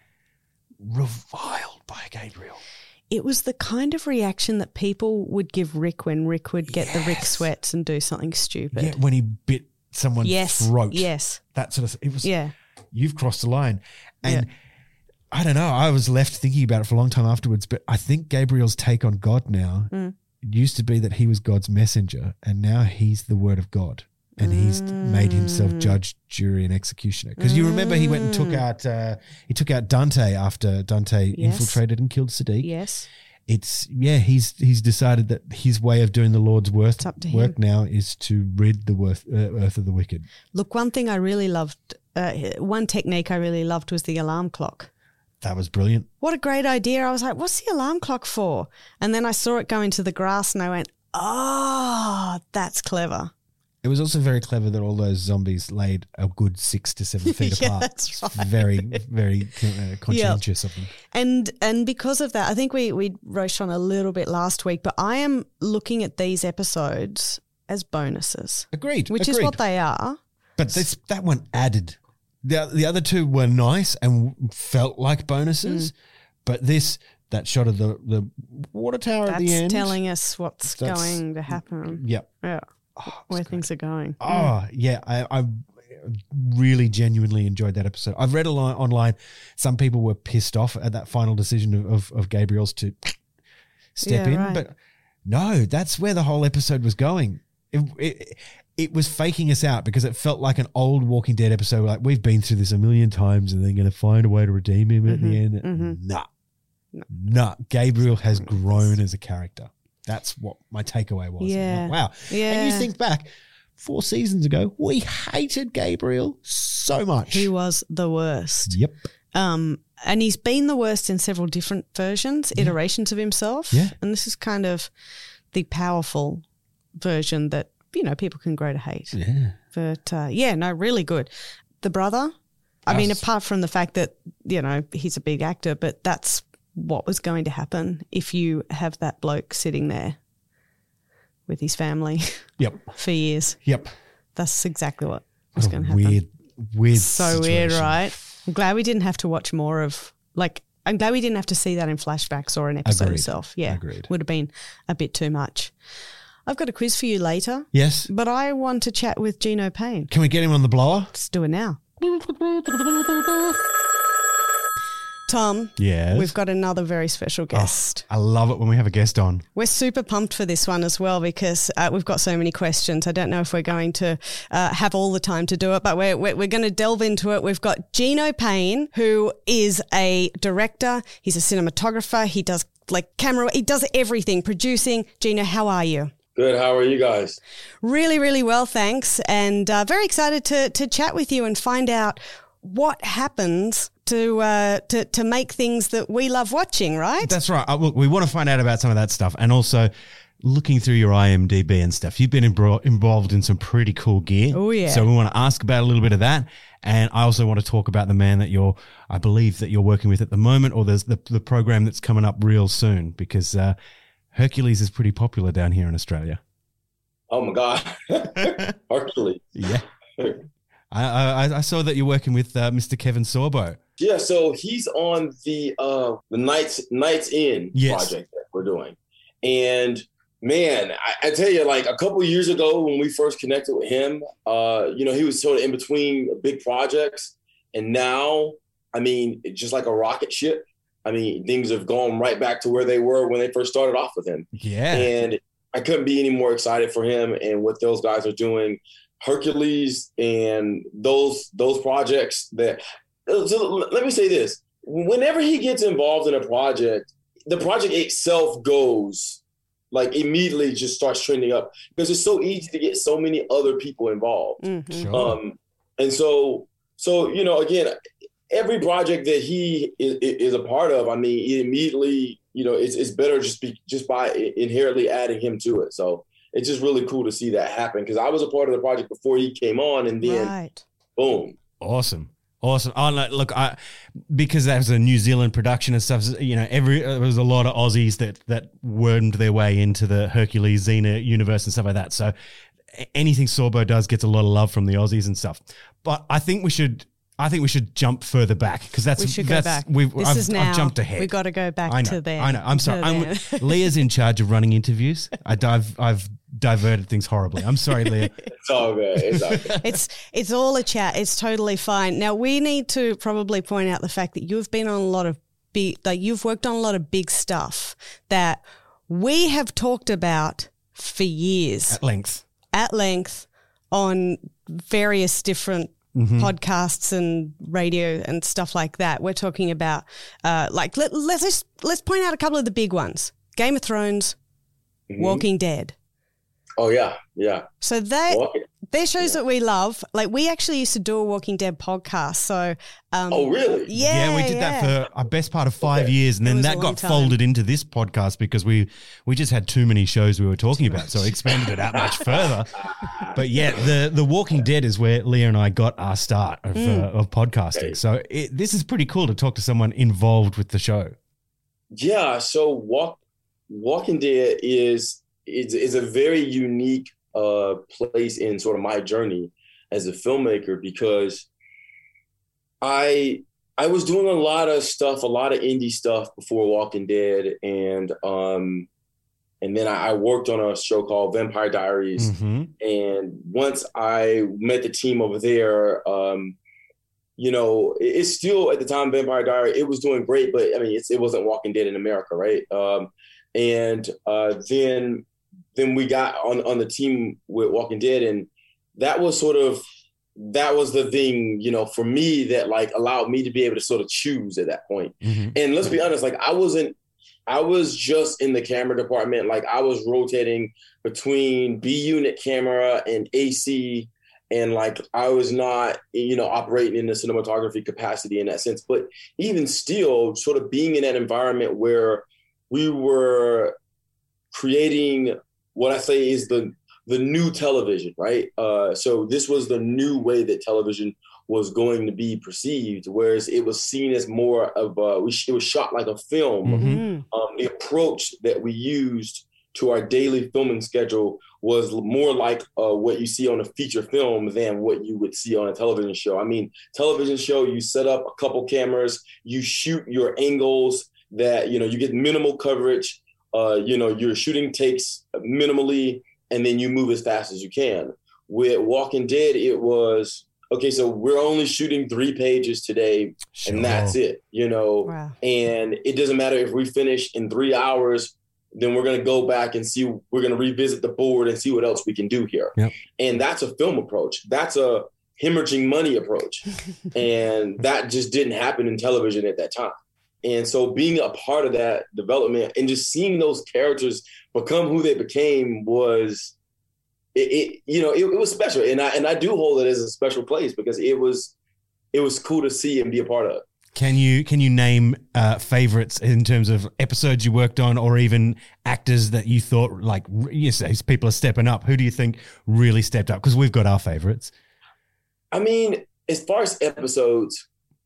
reviled by Gabriel. It was the kind of reaction that people would give Rick when Rick would get the Rick Yes. sweats and do something stupid. Yeah, when he bit someone's Yes. throat. Yes. That sort of. It was. Yeah. You've crossed the line, and. I don't know. I was left thinking about it for a long time afterwards, but I think Gabriel's take on God now, Mm. it used to be that he was God's messenger, and now he's the word of God, and he's made himself judge, jury, and executioner. Because you remember he went and took out uh, he took out Dante after Dante Yes. infiltrated and killed Sadiq. Yes. It's yeah, he's he's decided that his way of doing the Lord's work It's up to work him. now is to rid the worth, uh, earth of the wicked. Look, one thing I really loved, uh, one technique I really loved was the alarm clock. That was brilliant. What a great idea. I was like, what's the alarm clock for? And then I saw it go into the grass and I went, oh, that's clever. It was also very clever that all those zombies laid a good six to seven feet Yeah, apart. that's It's right. Very, very uh, conscientious of them. And and because of that, I think we, we roached on a little bit last week, but I am looking at these episodes as bonuses, Agreed. which agreed. is what they are. But this that one added. The the other two were nice and felt like bonuses, Mm. but this that shot of the the water tower That's at the end telling us what's That's- going to happen. Yep. Yeah, Oh, where it's great. things are going. Oh yeah, I, I really genuinely enjoyed that episode. I've read a lot online. Some people were pissed off at that final decision of of, of Gabriel's to step Yeah, in, right. but no, that's where the whole episode was going. It, it, it was faking us out because it felt like an old Walking Dead episode. Like we've been through this a million times, and they're going to find a way to redeem him at the end. mhm. Nah, nah. Gabriel has grown as a character. That's what my takeaway was. Yeah. Like, wow. Yeah. And you think back, four seasons ago, we hated Gabriel so much. He was the worst. Yep. Um, and he's been the worst in several different versions, iterations of himself. Yeah. And this is kind of the powerful version that, you know, people can grow to hate. Yeah. But uh, yeah, no, really good. The brother, I mean, Us. apart from the fact that, you know, he's a big actor, but that's what was going to happen if you have that bloke sitting there with his family Yep. for years. Yep. That's exactly what was What a going to happen. weird, weird So weird, situation. right? I'm glad we didn't have to watch more of, like, I'm glad we didn't have to see that in flashbacks or an episode Agreed. itself. Yeah. Agreed. Would have been a bit too much. I've got a quiz for you later, Yes. but I want to chat with Gino Payne. Can we get him on the blower? Let's do it now. Tom, Yes. we've got another very special guest. I love it when we have a guest on. We're super pumped for this one as well because uh, we've got so many questions. I don't know if we're going to uh, have all the time to do it, but we're, we're, we're going to delve into it. We've got Gino Payne, who is a director. He's a cinematographer. He does like camera. He does everything, producing. Gino, how are you? Good. How are you guys? Really, really well, thanks. And uh, very excited to to chat with you and find out what happens to uh, to to make things that we love watching, right? That's right. Uh, look, we want to find out about some of that stuff. And also, looking through your I M D B and stuff, you've been imbro- involved in some pretty cool gear. Oh, yeah. So we want to ask about a little bit of that. And I also want to talk about the man that you're, I believe that you're working with at the moment, or there's the, the program that's coming up real soon, because uh, Hercules is pretty popular down here in Australia. Oh my God. Hercules. Yeah. I, I, I saw that you're working with uh, Mister Kevin Sorbo. Yeah, so he's on the uh, the Nights Nights In yes. project that we're doing. And man, I, I tell you, like a couple of years ago when we first connected with him, uh, you know, he was sort of in between big projects. And now, I mean, it's just like a rocket ship. I mean, things have gone right back to where they were when they first started off with him. Yeah. And I couldn't be any more excited for him and what those guys are doing. Hercules and those those projects that so let me say this. Whenever he gets involved in a project, the project itself goes like immediately just starts trending up because it's so easy to get so many other people involved. Mm-hmm. Sure. Um, and so, so, you know, again, every project that he is, is a part of, I mean, it immediately, you know, it's, it's better just be, just by inherently adding him to it. So it's just really cool to see that happen because I was a part of the project before he came on, and then right. boom. Awesome. Awesome. Oh, no, look, I because that was a New Zealand production and stuff. You know, every there was a lot of Aussies that that wormed their way into the Hercules Xena universe and stuff like that. So anything Sorbo does gets a lot of love from the Aussies and stuff. But I think we should. I think we should jump further back because that's we should that's, go back. We've, this I've, is now. I've jumped ahead. We've got to go back I know, to there. I know. I'm sorry. I'm, Leah's in charge of running interviews. I dive. I've diverted things horribly. I'm sorry, Leah. It's all good. It's all good. It's it's all a chat. It's totally fine. Now we need to probably point out the fact that you've been on a lot of big, like you've worked on a lot of big stuff that we have talked about for years At length. at length on various different Mm-hmm. podcasts and radio and stuff like that. We're talking about uh, like let, let's just, let's point out a couple of the big ones: Game of Thrones, mm-hmm. Walking Dead. Oh yeah, yeah. So they Walking. they're shows Yeah. that we love. Like we actually used to do a Walking Dead podcast. So um, Oh really? yeah, Yeah, we did yeah. that for a best part of five Okay. years, and It then was a that long got time. folded into this podcast because we we just had too many shows we were talking about, so we expanded it out much further. But yeah, the the Walking Dead is where Leah and I got our start of Mm. uh, of podcasting. Okay. So it, this is pretty cool to talk to someone involved with the show. Yeah. So Walk Walking Dead is is is a very unique uh, place in sort of my journey as a filmmaker because I I was doing a lot of stuff, a lot of indie stuff before Walking Dead, and um, and then I, I worked on a show called Vampire Diaries. Mm-hmm. And once I met the team over there, um, you know, it, it's still at the time Vampire Diary, it was doing great, but I mean, it's, it wasn't Walking Dead in America, right? Um, and uh, then then we got on on the team with Walking Dead, and that was sort of that was the thing, you know, for me that like allowed me to be able to sort of choose at that point. Mm-hmm. And let's be honest, like I wasn't. I was just in the camera department. Like I was rotating between B unit camera and A C. And like, I was not, you know, operating in the cinematography capacity in that sense, but even still sort of being in that environment where we were creating what I say is the, the new television, right? Uh, so this was the new way that television was going to be perceived, whereas it was seen as more of a, we, it was shot like a film. Mm-hmm. Um, the approach that we used to our daily filming schedule was more like uh, what you see on a feature film than what you would see on a television show. I mean, television show, you set up a couple cameras, you shoot your angles that, you know, you get minimal coverage, uh, you know, your shooting takes minimally, and then you move as fast as you can. With Walking Dead, it was, okay, so we're only shooting three pages today, Sure. and that's it, you know, Wow. and it doesn't matter if we finish in three hours, then we're going to go back and see, we're going to revisit the board and see what else we can do here. Yep. And that's a film approach. That's a hemorrhaging money approach. And that just didn't happen in television at that time. And so being a part of that development and just seeing those characters become who they became was, it, it you know, it, it was special. And I, and I do hold it as a special place because it was, it was cool to see and be a part of. Can you can you name uh, favorites in terms of episodes you worked on, or even actors that you thought like you say people are stepping up? Who do you think really stepped up? Because we've got our favorites. I mean, as far as episodes,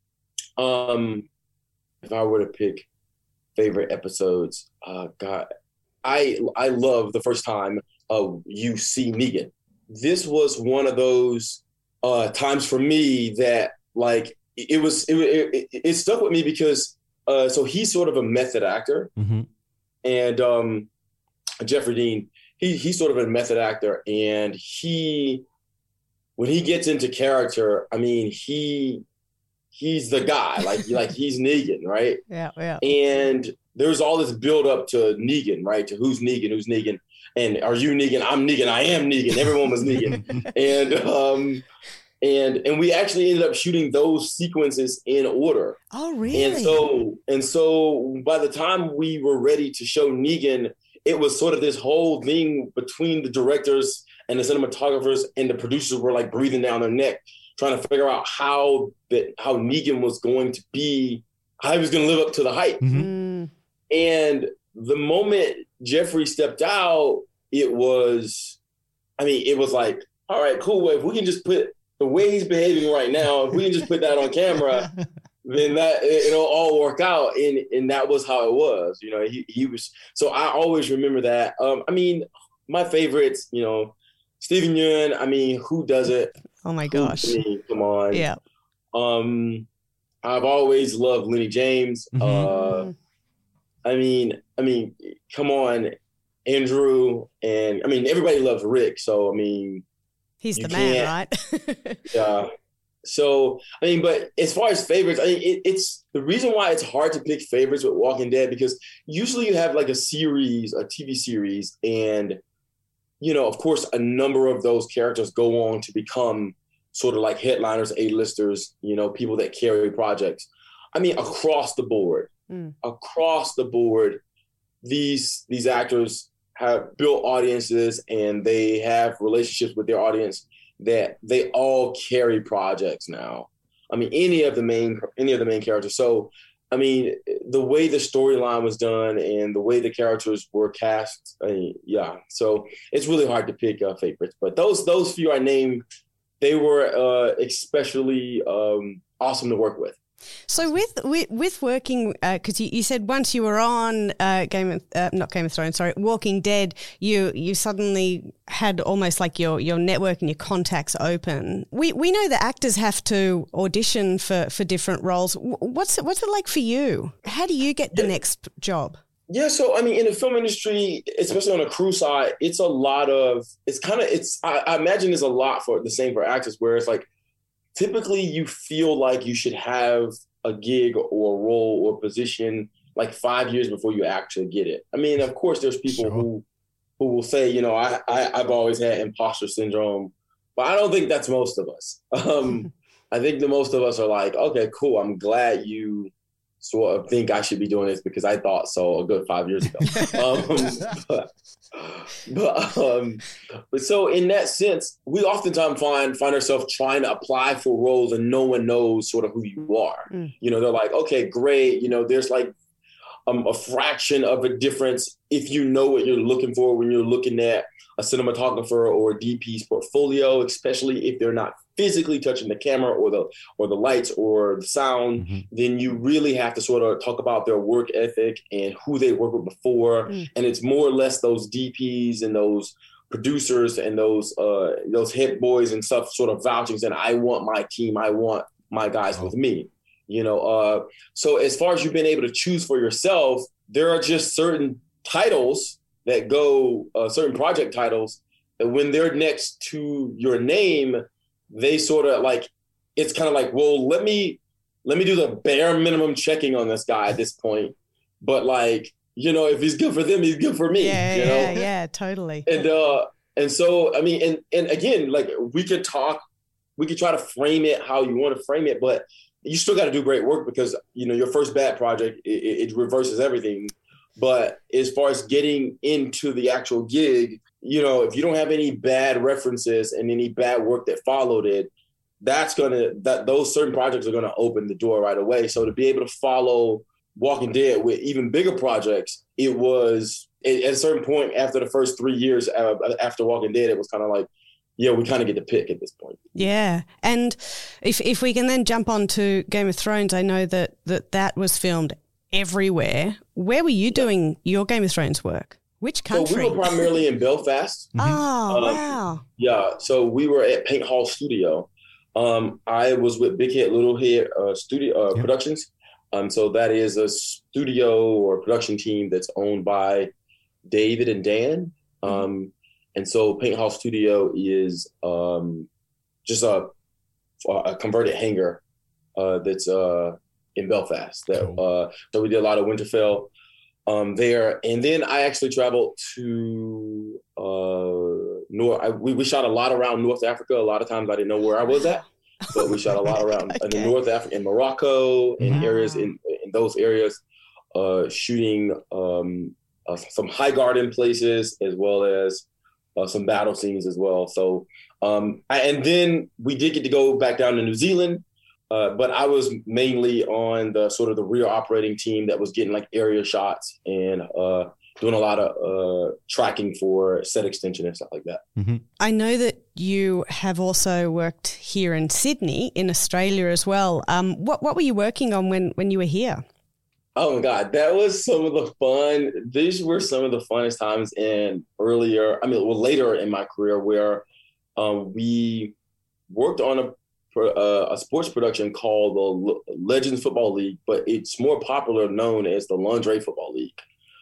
um, if I were to pick favorite episodes, uh, God, I I love the first time uh, you see Negan. This was one of those uh, times for me that like. It was it, it, it stuck with me because uh, so he's sort of a method actor, mm-hmm. and um, Jeffrey Dean he he's sort of a method actor, and he when he gets into character, I mean he he's the guy like like he's Negan, right? Yeah, yeah. And there's all this build up to Negan, right? To who's Negan, who's Negan, and are you Negan? I'm Negan. I am Negan. Everyone was Negan, and. Um, And and we actually ended up shooting those sequences in order. Oh, really? And so and so by the time we were ready to show Negan, it was sort of this whole thing between the directors and the cinematographers and the producers were like breathing down their neck, trying to figure out how that how Negan was going to be, how he was going to live up to the hype. Mm-hmm. And the moment Jeffrey stepped out, it was, I mean, it was like, all right, cool. If we can just put the way he's behaving right now, if we can just put that on camera, then that it'll all work out. And and that was how it was. You know, he he was. So I always remember that. Um, I mean, my favorites. You know, Steven Yeun. I mean, who does it? Oh my gosh! Who, I mean, come on. Yeah. Um, I've always loved Lenny James. Mm-hmm. Uh, I mean, I mean, come on, Andrew, and I mean, everybody loves Rick. So I mean. He's the man, right? Yeah. So, I mean, but as far as favorites, I mean, it, it's the reason why it's hard to pick favorites with Walking Dead, because usually you have like a series, a T V series, and, you know, of course, a number of those characters go on to become sort of like headliners, A-listers, you know, people that carry projects. I mean, across the board, mm. across the board, these these actors have built audiences and they have relationships with their audience that they all carry projects now. I mean, any of the main, any of the main characters. So, I mean, the way the storyline was done and the way the characters were cast, I mean, yeah. So it's really hard to pick uh, favorites, but those, those few I named, they were uh, especially um, awesome to work with. So with with, with working, because uh, you, you said once you were on uh, Game of uh, not Game of Thrones, sorry, Walking Dead, you you suddenly had almost like your your network and your contacts open. We we know that actors have to audition for, for different roles. What's it, what's it like for you? How do you get the yeah. next job? Yeah, so I mean, in the film industry, especially on the crew side, it's a lot of it's kind of it's. I, I imagine it's a lot for the same for actors, where it's like. Typically, you feel like you should have a gig or a role or position like five years before you actually get it. I mean, of course, there's people sure. who who will say, you know, I, I, I've always had imposter syndrome, but I don't think that's most of us. Um, I think the most of us are like, okay, cool. I'm glad you sort of think I should be doing this because I thought so a good five years ago. um, but, but, um, but so in that sense, we oftentimes find find ourselves trying to apply for roles and no one knows sort of who you are. Mm. You know, they're like, okay, great. You know, there's like um, a fraction of a difference if you know what you're looking for when you're looking at a cinematographer or a D P's portfolio, especially if they're not physically touching the camera or the or the lights or the sound, mm-hmm. then you really have to sort of talk about their work ethic and who they worked with before. Mm. And it's more or less those D Ps and those producers and those uh, those hit boys and stuff sort of vouching saying, I want my team, I want my guys oh. with me. You know, uh, so as far as you've been able to choose for yourself, there are just certain titles that go, uh, certain project titles, that when they're next to your name, they sort of like, it's kind of like, well, let me, let me do the bare minimum checking on this guy at this point. But like, you know, if he's good for them, he's good for me. Yeah, you know? yeah, yeah, totally. And, uh, and so, I mean, and, and again, like we could talk, we could try to frame it how you want to frame it, but you still got to do great work because, you know, your first bad project, it, it reverses everything. But as far as getting into the actual gig, you know, if you don't have any bad references and any bad work that followed it, that's gonna that those certain projects are gonna open the door right away. So to be able to follow Walking Dead with even bigger projects, it was at a certain point after the first three years uh, after Walking Dead, it was kind of like, yeah, we kind of get to pick at this point. Yeah. And if if we can then jump on to Game of Thrones, I know that that, that was filmed everywhere. Where were you doing your Game of Thrones work? Which country? So we were primarily in Belfast. Oh, um, wow. Yeah. So we were at Paint Hall Studio. Um, I was with Big Head, Little Head uh, Studio uh, yep. Productions. Um, so that is a studio or production team that's owned by David and Dan. Um, mm-hmm. And so Paint Hall Studio is um, just a, a converted hangar uh, that's uh, in Belfast. That cool. uh, so we did a lot of Winterfell um, there, and then I actually traveled to uh, North. I, we we shot a lot around North Africa. A lot of times I didn't know where I was at, but we shot a lot around okay. in the North Africa, in Morocco, in wow. areas in in those areas, uh, shooting um, uh, some high garden places as well as uh, some battle scenes as well. So, um, I, and then we did get to go back down to New Zealand. Uh, but I was mainly on the sort of the rear operating team that was getting like area shots and uh, doing a lot of uh, tracking for set extension and stuff like that. Mm-hmm. I know that you have also worked here in Sydney, in Australia as well. Um, what what were you working on when, when you were here? Oh my God, that was some of the fun. These were some of the funnest times in earlier, I mean, well, later in my career where um, we worked on a Uh, a sports production called the Legends Football League, but it's more popular known as the Lingerie Football League.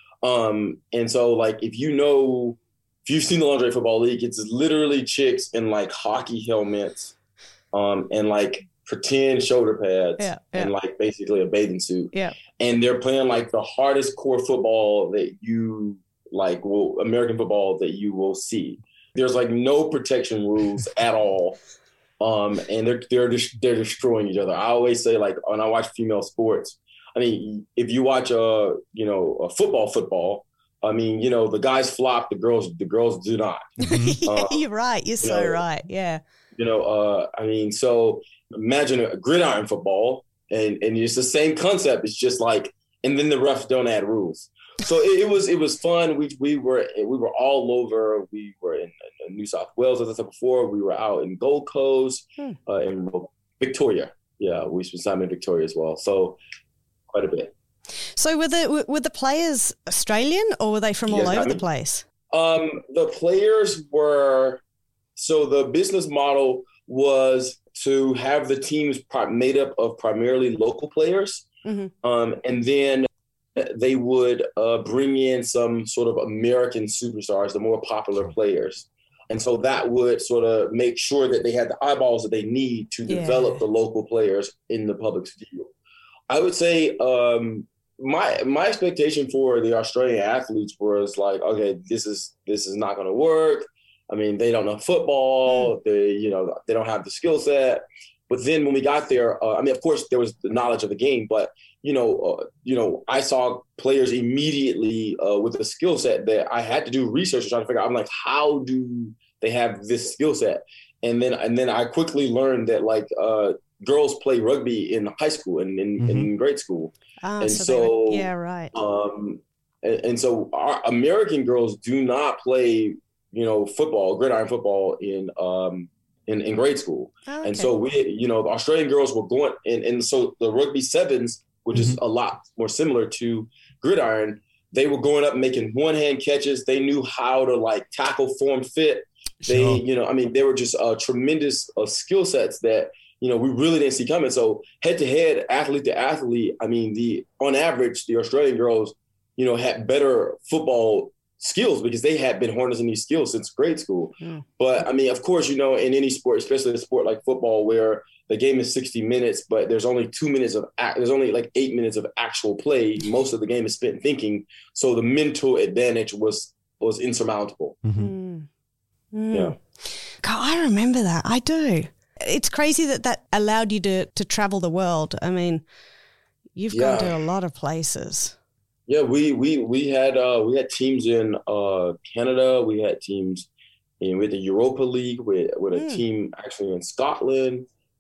Um, and so, like, if you know, if you've seen the Lingerie Football League, it's literally chicks in like hockey helmets um, and like pretend shoulder pads yeah, yeah. and like basically a bathing suit. Yeah. And they're playing like the hardest core football that you like, will American football that you will see. There's like no protection rules at all. Um, and they're they're they're destroying each other. I always say, like, when I watch female sports, I mean, if you watch a you know a football football, I mean, you know, the guys flop, the girls the girls do not. yeah, uh, you're right. You're you so know, right. Yeah. You know, uh, I mean, so imagine a gridiron football, and and it's the same concept. It's just like, and then the refs don't add rules. So it, it was it was fun. We we were we were all over. We were in, in New South Wales, as I said before. We were out in Gold Coast, hmm. uh, in Victoria. Yeah, we spent time in Victoria as well. So quite a bit. So were the were the players Australian or were they from all yes, over I mean, the place? Um, the players were. So the business model was to have the teams made up of primarily local players, mm-hmm. um, and then they would uh, bring in some sort of American superstars, the more popular players. And so that would sort of make sure that they had the eyeballs that they need to yeah. develop the local players in the public's view. I would say um, my my expectation for the Australian athletes was like, okay, this is this is not going to work. I mean, they don't know football. Mm. They, you know, they don't have the skill set. But then when we got there, uh, I mean, of course, there was the knowledge of the game, but you know, uh, you know, I saw players immediately uh, with a skill set that I had to do research to try to figure out. I'm like, how do they have this skill set? And then, and then I quickly learned that like uh, girls play rugby in high school and in, mm-hmm. in grade school, ah, and so, so would, yeah, right. Um, and, and so our American girls do not play, you know, football, gridiron football in. Um, In, in grade school. Oh, okay. And so we, you know, the Australian girls were going, and, and so the rugby sevens, which mm-hmm. is a lot more similar to gridiron, they were going up and making one-hand catches. They knew how to, like, tackle, form, fit. They, sure. you know, I mean, they were just uh, tremendous uh, skill sets that, you know, we really didn't see coming. So head-to-head, athlete-to-athlete, I mean, the on average, the Australian girls, you know, had better football skills because they had been harnessing these skills since grade school. Mm. But I mean, of course, you know, in any sport, especially a sport like football, where the game is sixty minutes, but there's only two minutes of, act, there's only like eight minutes of actual play. Most of the game is spent thinking. So the mental advantage was, was insurmountable. Mm-hmm. Mm. Mm. Yeah. God, I remember that. I do. It's crazy that that allowed you to, to travel the world. I mean, you've yeah. gone to a lot of places. Yeah, we we we had uh, we had teams in uh, Canada. We had teams in with the Europa League with with a mm. team actually in Scotland.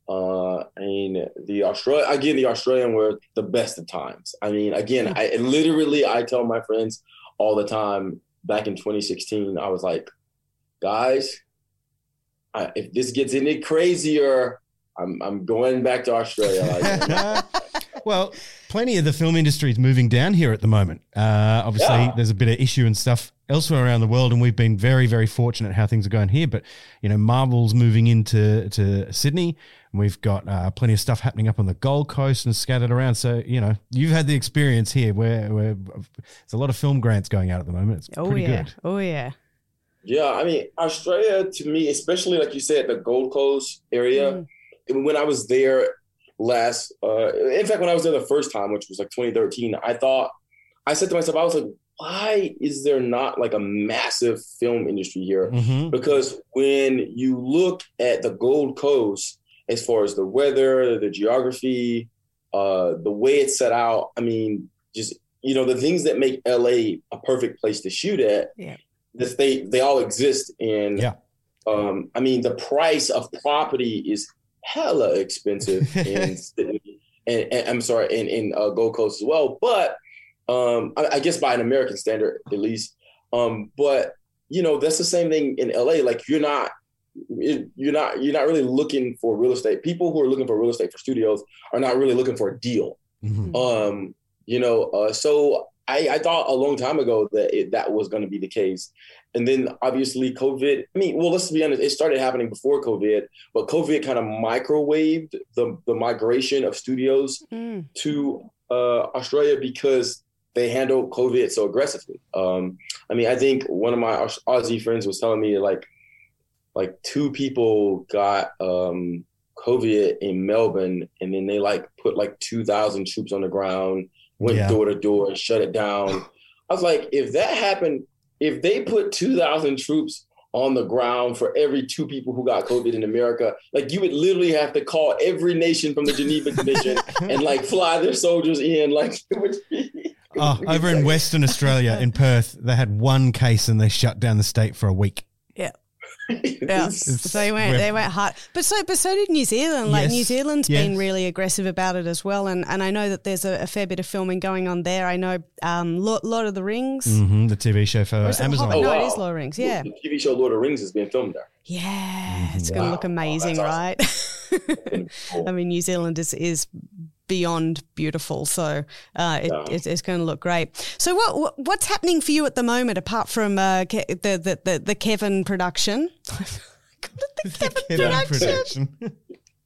Uh, I mean, the Australia again, the Australian were the best of times. I mean, again, I literally I tell my friends all the time. Back in twenty sixteen, I was like, guys, I, if this gets any crazier, I'm I'm going back to Australia. Like, well, plenty of the film industry is moving down here at the moment. Uh, obviously, Yeah. there's a bit of issue and stuff elsewhere around the world, and we've been very, very fortunate how things are going here. But, you know, Marvel's moving into to Sydney, and we've got uh, plenty of stuff happening up on the Gold Coast and scattered around. So, you know, you've had the experience here where, where there's a lot of film grants going out at the moment. It's Oh, pretty yeah. good. Oh, yeah. yeah, I mean, Australia to me, especially like you said, the Gold Coast area. Mm. When I was there last, uh, in fact, when I was there the first time, which was like twenty thirteen, I thought, I said to myself, I was like, why is there not like a massive film industry here? Mm-hmm. Because when you look at the Gold Coast, as far as the weather, the geography, uh, the way it's set out, I mean, just, you know, the things that make L A a perfect place to shoot at, Yeah. this, they, they all exist. And Yeah. um, I mean, the price of property is hella expensive in Sydney, and, and I'm sorry, in, in uh, Gold Coast as well. But um, I, I guess by an American standard, at least. Um, but you know, that's the same thing in L A. Like you're not, you're not, you're not really looking for real estate. People who are looking for real estate for studios are not really looking for a deal. Mm-hmm. Um, you know, uh, so I, I thought a long time ago that it, that was going to be the case. And then obviously COVID, I mean, well, let's be honest, it started happening before COVID, but COVID kind of microwaved the, the migration of studios Mm. to uh, Australia because they handled COVID so aggressively. Um, I mean, I think one of my Aus- Aussie friends was telling me like, like two people got um, COVID in Melbourne, and then they like put like two thousand troops on the ground, went Yeah. door to door, shut it down. I was like, if that happened, if they put two thousand troops on the ground for every two people who got COVID in America, like you would literally have to call every nation from the Geneva Convention and like fly their soldiers in. Like it would be. Oh, over in Western Australia, in Perth, they had one case and they shut down the state for a week. Yeah. Yeah, so they went We're- they went hard, but so but so did New Zealand. Like Yes, New Zealand's yes. been really aggressive about it as well, and and I know that there's a, a fair bit of filming going on there. I know, um, Lord, Lord of the Rings. Mm-hmm, the T V show for Or is it Amazon. Hobbit? Oh, No, it wow. is Lord of the Rings. Yeah, The T V show Lord of the Rings is being filmed there. yeah, it's going to Wow. look amazing, Oh, right? that's Cool. I mean, New Zealand is is beyond beautiful, so uh, it, Yeah. it, it's going to look great. So, what, what what's happening for you at the moment, apart from uh, Ke- the, the the the Kevin production? the Kevin Kevin production. production.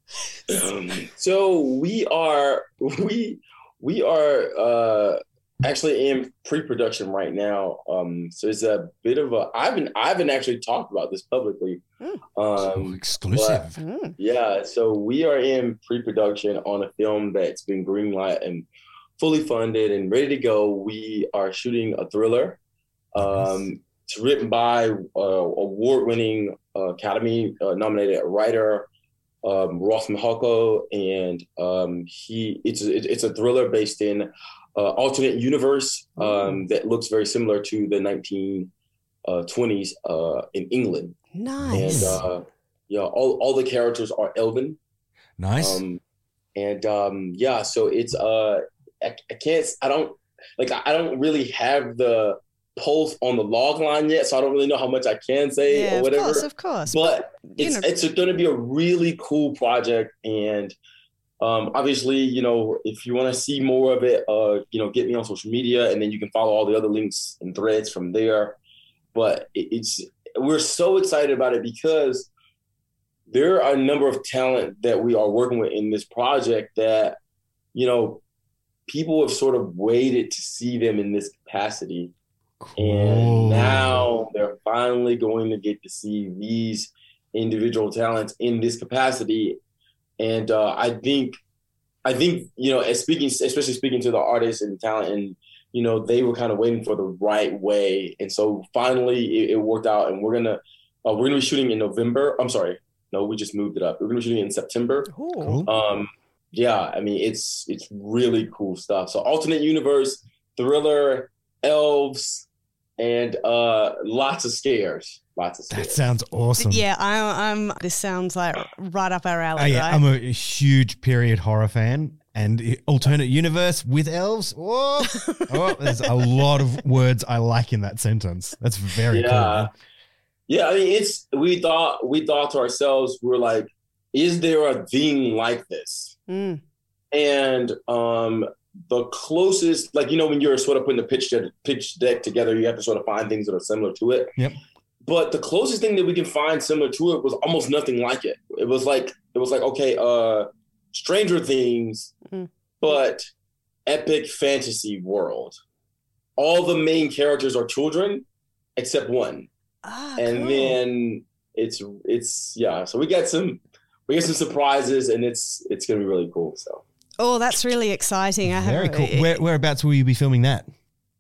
Um, so we are we we are uh, actually in pre-production right now. Um, so it's a bit of a. I haven't I haven't actually talked about this publicly. Oh, Um, exclusive. Mm. yeah, so we are in pre-production on a film that's been greenlight and fully funded and ready to go. We are shooting a thriller. Um, it's written by uh, award-winning uh, Academy uh, nominated writer um, Ross Mahoko, and um, he it's a, it's a thriller based in uh, alternate universe um, that looks very similar to the nineteen twenties uh, in England. Nice. And uh, yeah, all, all the characters are Elven. Nice. Um, and um, yeah, so it's uh, I, I can't, I don't like, I don't really have the pulse on the log line yet, so I don't really know how much I can say yeah, or whatever. of course, of course. But you it's know- it's going to be a really cool project, and um, obviously, you know, if you want to see more of it, uh, you know, get me on social media, and then you can follow all the other links and threads from there. But it, it's we're so excited about it because there are a number of talent that we are working with in this project that, you know, people have sort of waited to see them in this capacity. And Cool. now they're finally going to get to see these individual talents in this capacity. And uh, I think, I think, you know, as speaking, especially speaking to the artists and talent, and, you know, they were kind of waiting for the right way. And so finally it, it worked out, and we're going to, uh, we're going to be shooting in November. I'm sorry. No, we just moved it up. We're going to be shooting in September. Ooh. Cool. Um, yeah, I mean, it's, it's really cool stuff. So alternate universe, thriller, elves, and uh, lots of scares. Lots of scares. That sounds awesome. Yeah, I, I'm. This sounds like right up our alley, Oh, yeah, right? I'm a huge period horror fan, and alternate universe with elves. Whoa. Oh, there's a lot of words I like in that sentence. That's very Yeah. cool. Man. Yeah, I mean, it's we thought we thought to ourselves, we're like, is there a thing like this? Mm. And um, the closest, like, you know, when you're sort of putting the pitch deck, pitch deck together, you have to sort of find things that are similar to it. Yep. But the closest thing that we can find similar to it was almost nothing like it. It was like it was like okay, uh, Stranger Things, Mm. but epic fantasy world. All the main characters are children, except one. Ah, And cool. then it's it's yeah. So we got some we got some surprises, and it's it's gonna be really cool. So Oh, that's really exciting. I Very have, cool. Where, whereabouts will you be filming that?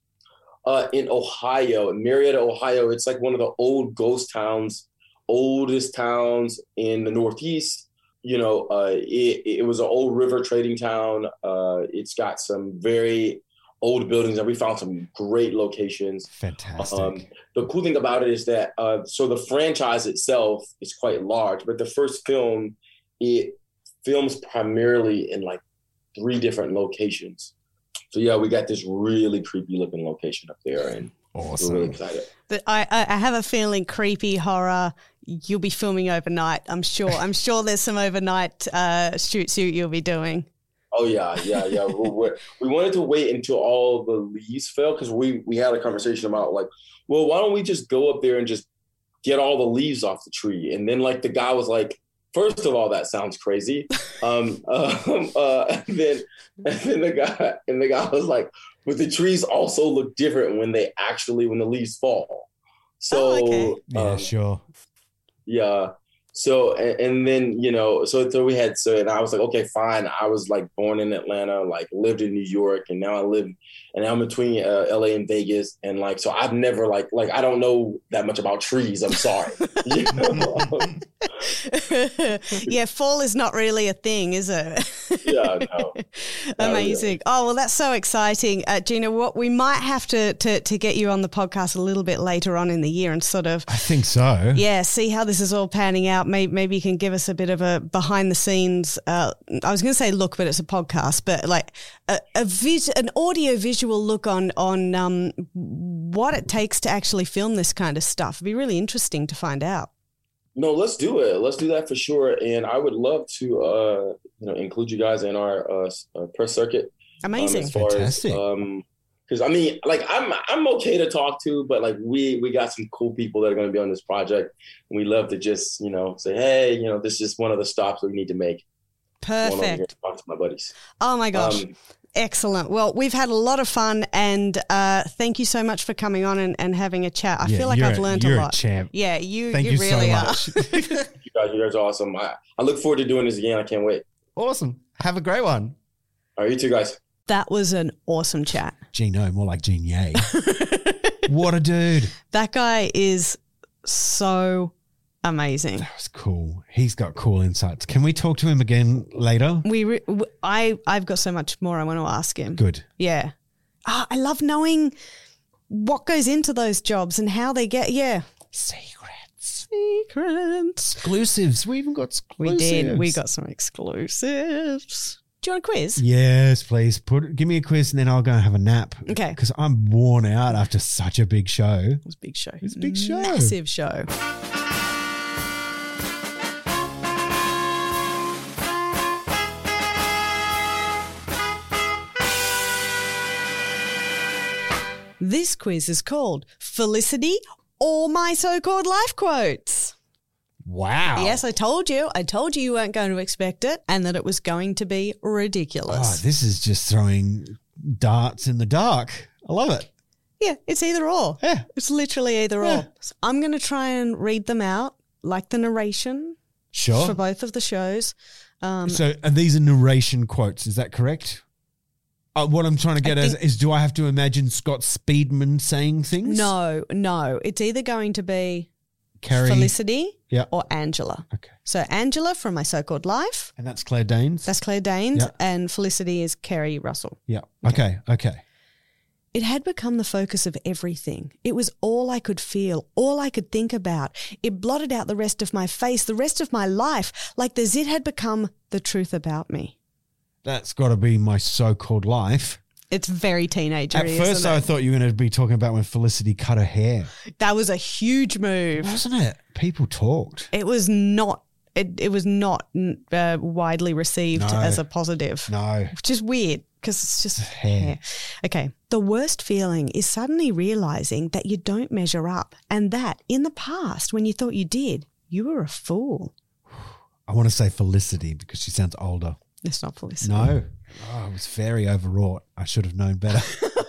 uh, in Ohio, in Marietta, Ohio, it's like one of the old ghost towns, oldest towns in the Northeast. You know, uh, it, it was an old river trading town. Uh, it's got some very old buildings, and we found some great locations. Fantastic. Um, the cool thing about it is that, uh, so the franchise itself is quite large, but the first film, it films primarily in like three different locations. So yeah, we got this really creepy looking location up there, and awesome. we're really excited. But I, I I have a feeling creepy horror. You'll be filming overnight. I'm sure. I'm sure there's some overnight uh, shoots you you'll be doing. Oh yeah, yeah, yeah. we're, we're, we wanted to wait until all the leaves fell, because we we had a conversation about like, well, why don't we just go up there and just get all the leaves off the tree? And then like the guy was like, first of all, that sounds crazy. Um, um uh, and then and then the guy and the guy was like, but the trees also look different when they actually when the leaves fall. So Oh, okay. Yeah, um, sure. yeah. So, and, and then, you know, so, so we had, so, and I was like, okay, fine. I was like born in Atlanta, like lived in New York, and now I live, and now I'm between uh, L A and Vegas. And like, so I've never like, like, I don't know that much about trees. I'm sorry. You know? Yeah, fall is not really a thing, is it? Yeah, no. Amazing. Oh, well, that's so exciting. Uh, Gina, what we might have to, to, to get you on the podcast a little bit later on in the year and sort of, I think so. yeah, see how this is all panning out. Maybe, maybe you can give us a bit of a behind the scenes, uh, I was going to say look, but it's a podcast, but like a, a vis- an audio visual look on, on um, what it takes to actually film this kind of stuff. It'd be really interesting to find out. No, let's do it. Let's do that for sure. And I would love to, uh, you know, include you guys in our uh, uh, press circuit. Amazing. Um, as far Fantastic. as, um, because I mean, like I'm, I'm okay to talk to, but like we, we got some cool people that are going to be on this project, and we love to just, you know, say, hey, you know, this is one of the stops we need to make. Going over here Perfect. to talk to my buddies. Oh my gosh. Um, Excellent. Well, we've had a lot of fun, and uh, thank you so much for coming on and, and having a chat. I Yeah, feel like you're I've a- learned a you're a lot. champ. Yeah, you, Thank you, you really so are. much. you guys, you guys are awesome. I, I look forward to doing this again. I can't wait. Awesome. Have a great one. All right, you two guys. That was an awesome chat. Gino, more like Gene Ye. What a dude. That guy is so amazing. That was cool. He's got cool insights. Can we talk to him again later? We, re- w- I, I've got so much more I want to ask him. Good. Yeah. Ah, I love knowing what goes into those jobs and how they get. Yeah. Secrets. Secrets. Exclusives. We even got We exclusives. did. We got some exclusives. Do you want a quiz? Yes, please. Put give me a quiz and then I'll go and have a nap. Okay. Because I'm worn out after such a big show. It was a big show. It's a big show. Massive show. This quiz is called Felicity or My So-Called Life Quotes. Wow. Yes, I told you. I told you you weren't going to expect it and that it was going to be Oh, ridiculous. this is just throwing darts in the dark. I love it. Yeah, it's either or. Yeah. It's literally either Yeah. or. So I'm going to try and read them out like the narration Sure. for both of the shows. Um, So, and these are narration quotes. Is that correct? Uh, what I'm trying to get I is, think- is do I have to imagine Scott Speedman saying things? no, no. It's either going to be Carrie. Felicity Yeah. or Angela. Okay. So Angela from My So-Called Life, And that's Claire Danes? that's Claire Danes, Yeah. and Felicity is Kerry Russell. yeah. Okay. Okay. It had become the focus of everything. It was all I could feel, all I could think about. It blotted out the rest of my face, the rest of my life, like the zit had become the truth about me. That's got to be my so-called life. It's very teenager. At first, I thought you were going to be talking about when Felicity cut her hair. That was a huge move, wasn't it? People talked. It was not. It it was not uh, widely received No. as a positive. No. Which is weird because it's just Hair. hair. Okay. The worst feeling is suddenly realizing that you don't measure up, and that in the past, when you thought you did, you were a fool. I want to say Felicity because she sounds older. It's not Felicity. No. Oh, I was very overwrought. I should have known better.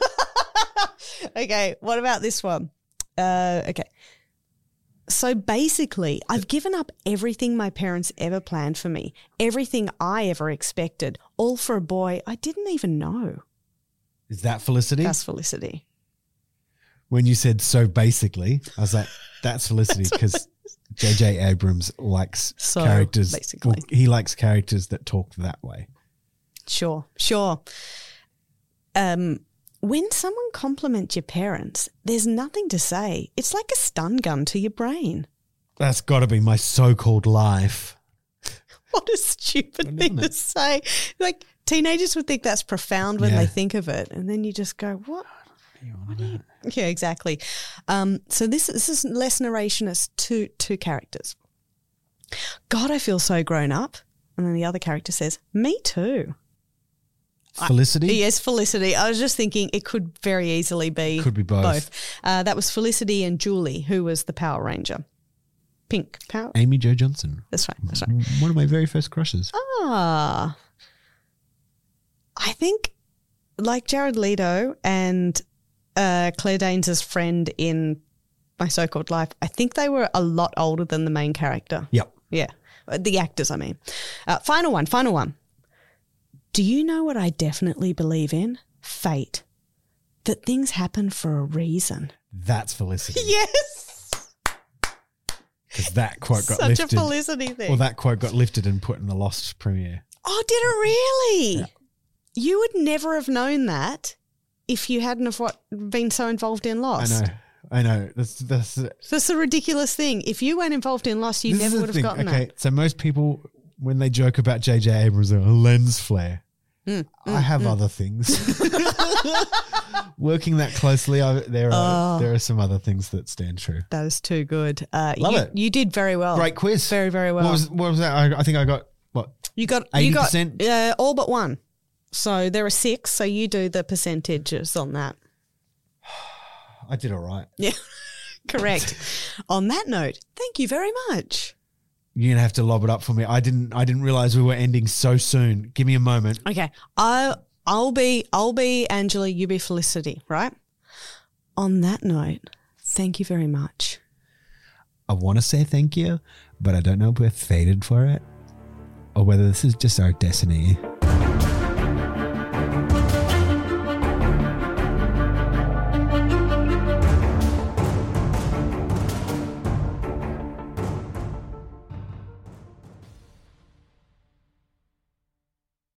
Okay, what about this one? Uh, okay. So basically, I've given up everything my parents ever planned for me, everything I ever expected, all for a boy I didn't even know. Is that Felicity? That's Felicity. When you said so basically, I was like, that's Felicity because J J Abrams likes So characters. basically. Well, he likes characters that talk that way. Sure, sure. Um, when someone compliments your parents, there's nothing to say. It's like a stun gun to your brain. That's got to be my so-called life. What a stupid Isn't thing to it? say. Like, teenagers would think that's profound when Yeah. they think of it, and then you just go, what? What are you? Yeah, exactly. Um, so this, this is less narration as two, two characters. God, I feel so grown up. And then the other character says, me too. Felicity? Yes, Felicity. I was just thinking it could very easily be Could be both. Uh, that was Felicity and Julie, who was the Power Ranger. Pink Power. Amy Jo Johnson. That's right. That's right. One of my very first crushes. Ah, I think like Jared Leto and uh, Claire Danes' friend in My So-Called Life, I think they were a lot older than the main character. Yep. Yeah, the actors, I mean. Uh, final one, final one. Do you know what I definitely believe in? Fate. That things happen for a reason. That's Felicity. Yes. Because that quote got Such lifted. a Felicity thing. Well, that quote got lifted and put in the Lost premiere. Oh, did it really? You would never have known that if you hadn't have what, been so involved in Lost. I know. I know. That's that's. That's a ridiculous thing. If you weren't involved in Lost, you this is never the would have thing. gotten Okay, that. so most people, when they joke about J J Abrams, they're a lens flare. Mm, I have other things. Working that closely, I, there are Oh. there are some other things that stand true. That is too good. Uh, Love you, it. You did very well. Great quiz. Very, very well. What was what was that? I, I think I got what You got eighty you got percent? uh, all but one. So there are six. So you do the percentages on that. I did all right. Yeah, correct. On that note, thank you very much. You're gonna have to lob it up for me. I didn't I didn't realize we were ending so soon. Give me a moment. Okay, I I'll be I'll be Angela. You be Felicity. Right. On that note, thank you very much. I want to say thank you, but I don't know if we're fated for it or whether this is just our destiny.